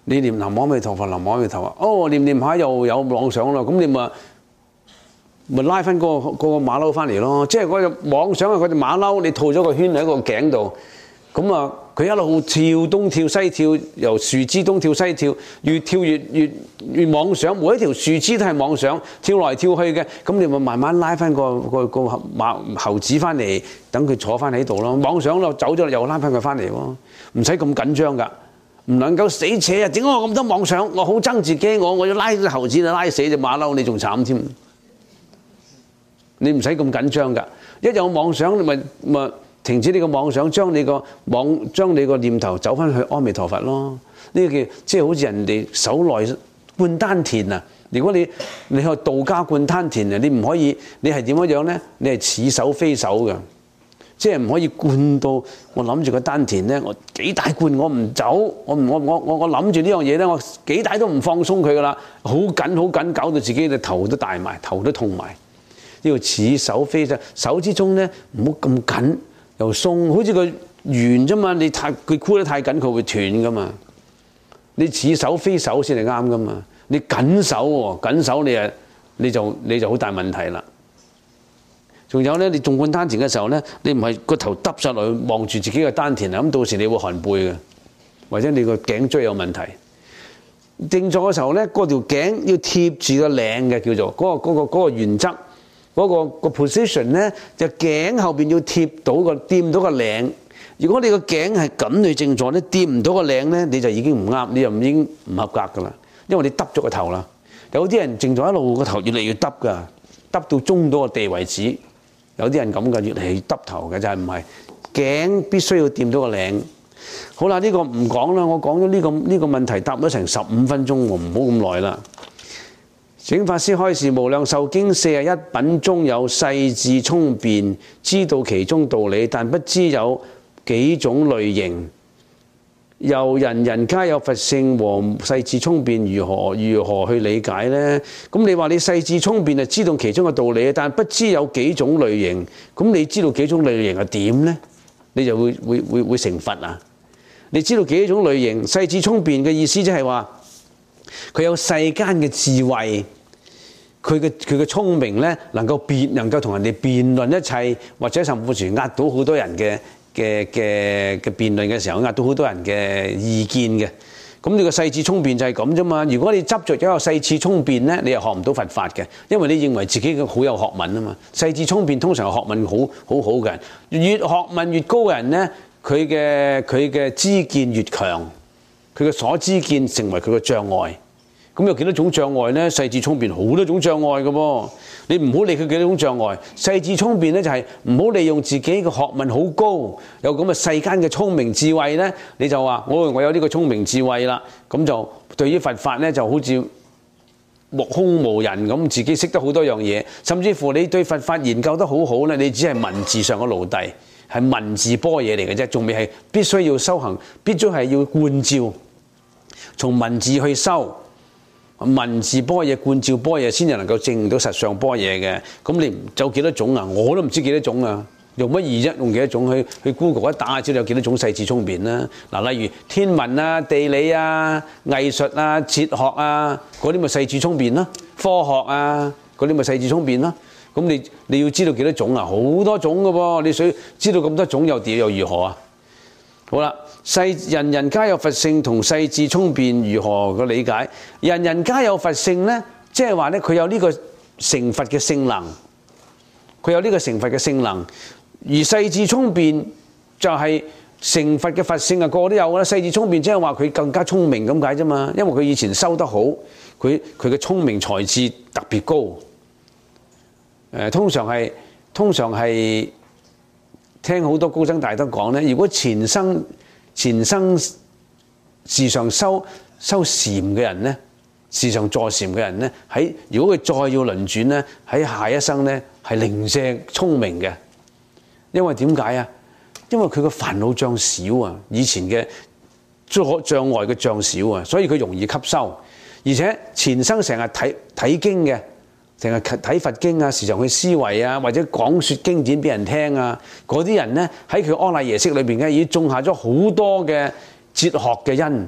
你念南無阿彌陀佛，南無阿彌陀佛，哦，念念下又有妄想啦，咁你咪咪拉翻嗰個嗰個馬騮翻嚟咯。即係嗰隻妄想啊，嗰隻馬騮，你套咗個圈喺個頸度，咁啊佢一路跳東跳西跳，由樹枝東跳西跳，越跳越越越妄想，每一條樹枝都係妄想，跳來跳去嘅。咁你咪慢慢拉翻個個個馬猴子翻嚟，等佢坐翻喺度咯。妄想咯走咗，又拉翻佢翻嚟喎，唔使咁緊張㗎。唔能夠死扯啊！點解我咁多妄想？我好憎自己，我我要拉隻猴子，拉死隻馬騮，你仲慘添。你唔使咁緊張㗎，一有妄想你咪咪停止你個妄想，將你個妄將你個念頭走翻去阿彌陀佛咯。呢個叫即係好似人哋手內灌丹田啊！如果你你去道家灌丹田啊，你唔可以，你係點樣樣咧？你係似手非手㗎。即係唔可以灌到我諗住個丹田咧，我幾大灌我唔走，我唔我我我我諗住呢樣嘢咧，我幾大都唔放鬆佢噶啦，好緊好緊，搞到自己嘅頭都大埋，頭都痛埋。呢個似手非手，手之中咧唔好咁緊又鬆，好似個圓啫嘛。你太佢箍得太緊，佢會斷噶嘛。你似手非手先係啱噶嘛。你緊手喎，緊手你啊你就你就好大問題啦。仲有咧，你中灌丹田嘅時候咧，你唔係個頭耷上來望住自己嘅丹田啊，咁到時你會寒背嘅，或者你個頸椎有問題。靜坐嘅時候咧，嗰條頸要貼住個領嘅，叫做嗰個嗰個嗰個原則，嗰個個 position 咧，就頸後邊要貼到個掂到個領。如果你個頸係咁去靜坐咧，掂唔到個領咧，你就已經唔啱，你就已經唔合格噶啦，因為你耷咗個頭啦。有啲人靜坐一路個頭越嚟越耷噶，耷到中到個地為止。有啲人咁嘅，越嚟越耷頭嘅，就係唔係頸必須要掂到個領。好啦，呢個唔講啦，我講咗呢個呢個問題答咗成十五分鐘喎，唔好咁耐啦。請法師開示，無量壽經四十一品中有細智聰辯，知道其中道理，但不知有幾種類型。由人人皆有佛性和細智聰辯，如何如何去理解呢？咁你話你細智聰辯係知道其中嘅道理，但不知有幾種類型。咁你知道幾種類型係點呢？你就會會會會成佛啊！你知道幾種類型？細智聰辯嘅意思即係話佢有世間嘅智慧，佢嘅佢嘅聰明咧，能夠辯能夠同人哋辯論一切，或者甚至乎壓倒好多人嘅。嘅嘅嘅辯論嘅時候，壓到好多人嘅意見嘅。咁你個細智聰辯就係咁啫嘛。如果你執着咗個細智聰辯咧，你又學唔到佛法嘅，因為你認為自己嘅好有學問啊嘛。細智聰辯通常學問好好好嘅人，越學問越高嘅人咧，佢嘅佢嘅知見越強，佢嘅所知見成為佢嘅障礙。咁有幾多種障礙咧？細智聰辯好多種障礙嘅噃，你唔好理佢幾多種障礙。細智聰辯咧就係唔好利用自己嘅學問好高，有咁嘅世間嘅聰明智慧咧，你就話我我有呢個聰明智慧啦，咁就對於佛法咧就好似目空無人咁，自己識得好多樣嘢，甚至乎你對佛法研究得好好咧，你只係文字上嘅奴隸，係文字般嘢嚟嘅啫，仲未係必須要修行，必須係要觀照，從文字去修。文字般嘢觀照般嘢先至能夠證到實相般嘢嘅。咁你有幾多種啊？我都唔知幾多種啊！用乜易啫？用幾多種去去 Google 一打下知道有幾多種細智聰辯啦。嗱，例如天文啊、地理啊、藝術啊、哲學啊嗰啲咪細智聰辯啦。科學啊嗰啲咪細智聰辯啦。咁你你要知道幾多種啊？好多種嘅噃，你想知道咁多種又點又如何啊？好啦，細人人皆有佛性同細智聰辯如何嘅理解？人人皆有佛性咧，即係話咧佢有呢個成佛嘅性能，佢有呢個成佛嘅性能。而細智聰辯就係成佛嘅佛性啊，個個都有啦。細智聰辯即係話佢更加聰明咁解啫嘛，因為佢以前修得好，佢佢嘅聰明才智特別高。誒、呃，通常係通常係。聽好多高僧大德講咧，如果前生前生時常修修禪嘅人咧，時常坐禪嘅人咧，喺如果佢再要輪轉咧，喺下一生咧係零舍聰明嘅，因為點解啊？因為佢個煩惱障少啊，以前嘅障礙嘅障少啊，所以佢容易吸收，而且前生成日睇睇經嘅。成日睇佛經啊，時常去思維啊，或者講説經典俾人聽啊，嗰啲人咧喺佢阿賴耶識裏邊咧，已經種下咗好多嘅哲學嘅因，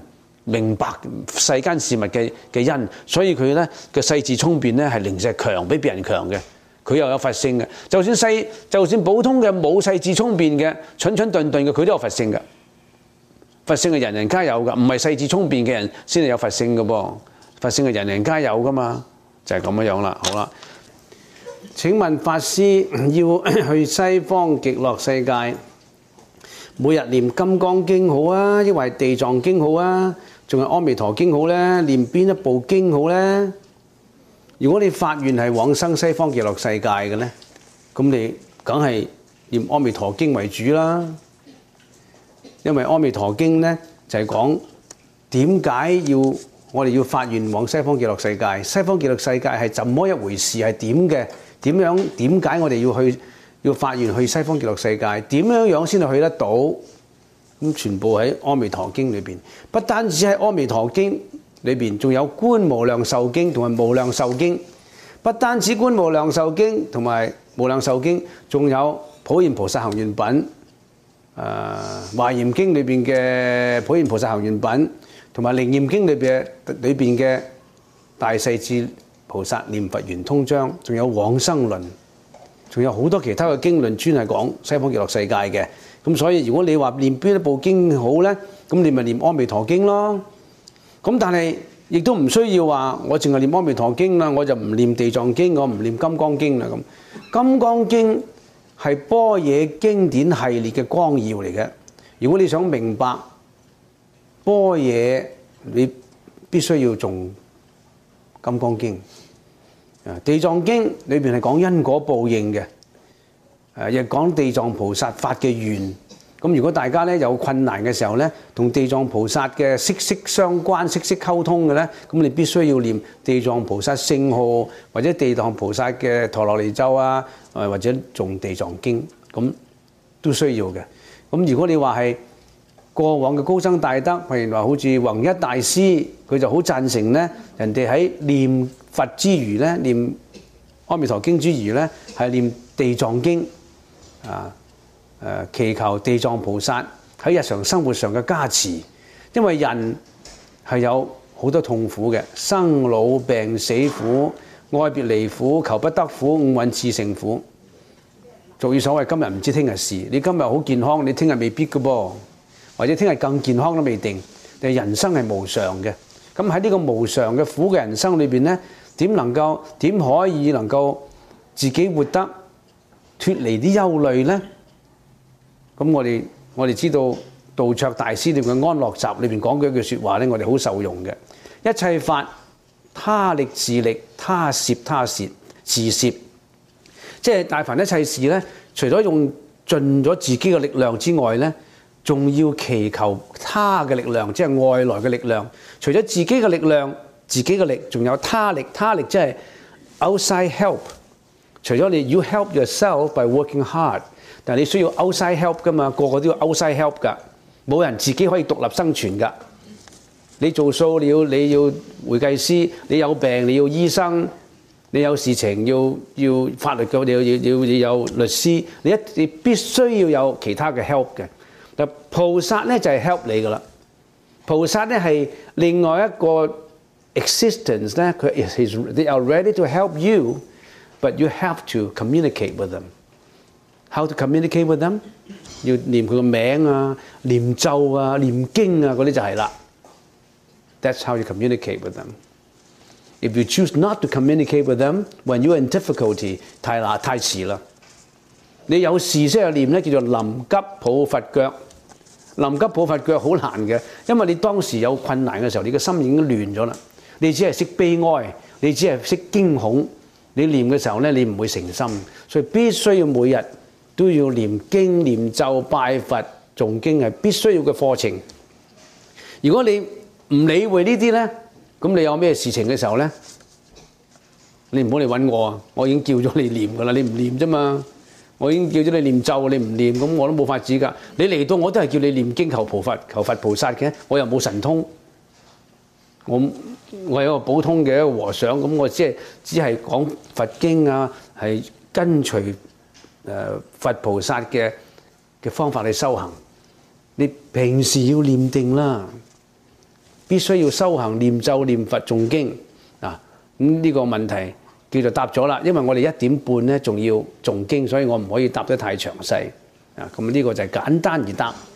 明白世間事物嘅嘅因，所以佢咧嘅細緻聰辨咧係零舍強，比別人強嘅。佢又有佛性嘅，就算細，就算普通嘅冇細緻聰辨嘅，蠢蠢頓頓嘅，佢都有佛性嘅。佛性係人人皆有㗎，唔係細緻聰辨嘅人先係有佛性嘅噃。佛性係人人皆有㗎嘛，就係咁樣樣啦。好啦，請問法師要去西方極樂世界，每日念《金剛經》好啊，抑或係《地藏經》好啊，仲係《阿彌陀經》好咧？念邊一部經好咧？如果你發願係往生西方極樂世界嘅咧，咁你梗係念《阿彌陀經》為主啦。因為《阿彌陀經》咧就係講點解要我哋要發願往西方極樂世界？西方極樂世界係怎麼一回事？係點嘅？點樣？點解我哋要去要發願去西方極樂世界？點樣樣先至去得到？咁全部喺《阿彌陀經》裏邊，不單止喺《阿彌陀經》裏邊，仲有《觀無量壽經》同埋《無量壽經》。不單止《觀無量壽經》同埋《無量壽經》，仲有《普賢菩薩行願品》。誒《華嚴經》裏邊嘅《普賢菩薩行願品》，同埋《楞嚴經》裏邊裏邊嘅《大勢至菩薩念佛圓通章》，仲有《往生論》，仲有好多其他嘅經論專係講西方極樂世界嘅。咁所以如果你話念邊一部經好咧，咁你咪念《阿彌陀經》咯。咁但係亦都唔需要話我淨係念《阿彌陀經》啦，我就唔念《地藏經》，我唔念《金剛經》啦。咁《金剛經》係般若經典系列嘅光耀嚟嘅。如果你想明白般若，你必須要誦《金剛經》。啊，《地藏經》裏邊係講因果報應嘅，誒亦講地藏菩薩發嘅願。咁如果大家咧有困難嘅時候咧，同地藏菩薩嘅息息相關、息息溝通嘅咧，咁你必須要念地藏菩薩聖號，或者地藏菩薩嘅陀羅尼咒啊，誒或者誦地藏經，咁都需要嘅。咁如果你話係過往嘅高僧大德，譬如話好似弘一大師，佢就好贊成咧，人哋喺念佛之餘咧，念阿彌陀經之餘咧，係念地藏經啊。誒祈求地藏菩薩喺日常生活上嘅加持，因為人係有好多痛苦嘅，生老病死苦、愛別離苦、求不得苦、五蘊熾盛苦。俗語所謂今日唔知聽日事，你今日好健康，你聽日未必嘅噃，或者聽日更健康都未定。但係人生係無常嘅，咁喺呢個無常嘅苦嘅人生裏邊咧，點能夠點可以能夠自己活得脫離啲憂慮咧？咁我哋我哋知道道綽大師裏面嘅安樂集裏邊講嘅一句説話咧，我哋好受用嘅。一切法他力自力，他攝他攝自攝。即係大凡一切事咧，除咗用盡咗自己嘅力量之外咧，仲要祈求他嘅力量，即係外來嘅力量。除咗自己嘅力量、自己嘅力，仲有他力。他力即係 outside help。除咗你 you help yourself by working hard。但係你需要 outside help 㗎嘛，個個都要 outside help 㗎，冇人自己可以獨立生存㗎。你做數你要你要會計師，你有病你要醫生，你有事情要要法律嘅，你要要要有律師，你一你必須要有其他嘅 help 嘅。但菩薩咧就係 help 你㗎啦，菩薩咧係另外一個 existence 咧，佢 is they are ready to help you, but you have to communicate with them. How to communicate with them？ 要念佢個名啊、念咒啊、念經啊嗰啲就係啦。That's how you communicate with them. If you choose not to communicate with them when you're in difficulty， 太難太遲啦。你有事先去念咧，叫做臨急抱佛腳。臨急抱佛腳好難嘅，因為你當時有困難嘅時候，你個心已經亂咗啦。你只係識悲哀，你只係識驚恐。你念嘅時候咧，你唔會誠心，所以必須要每日都要念經、念咒、拜佛、誦經係必須要嘅課程。如果你唔理會呢啲咧，咁你有咩事情嘅時候咧，你唔好嚟揾我啊！我已經叫咗你念㗎啦，你唔念啫嘛。我已經叫咗你念咒，你唔念，咁我都冇法子㗎。你嚟到我都係叫你念經求菩佛、求佛菩薩嘅，我又冇神通。我我係一個普通嘅一個和尚，咁我即係只係講佛經啊，係跟隨誒佛菩薩嘅嘅方法去修行。你平時要念定啦， 必須要修行念咒念佛誦經啊。咁呢個問題叫做答咗啦。因為我哋一點半咧仲要誦經，所以我唔可以答得太詳細啊。咁呢個就係簡單而答。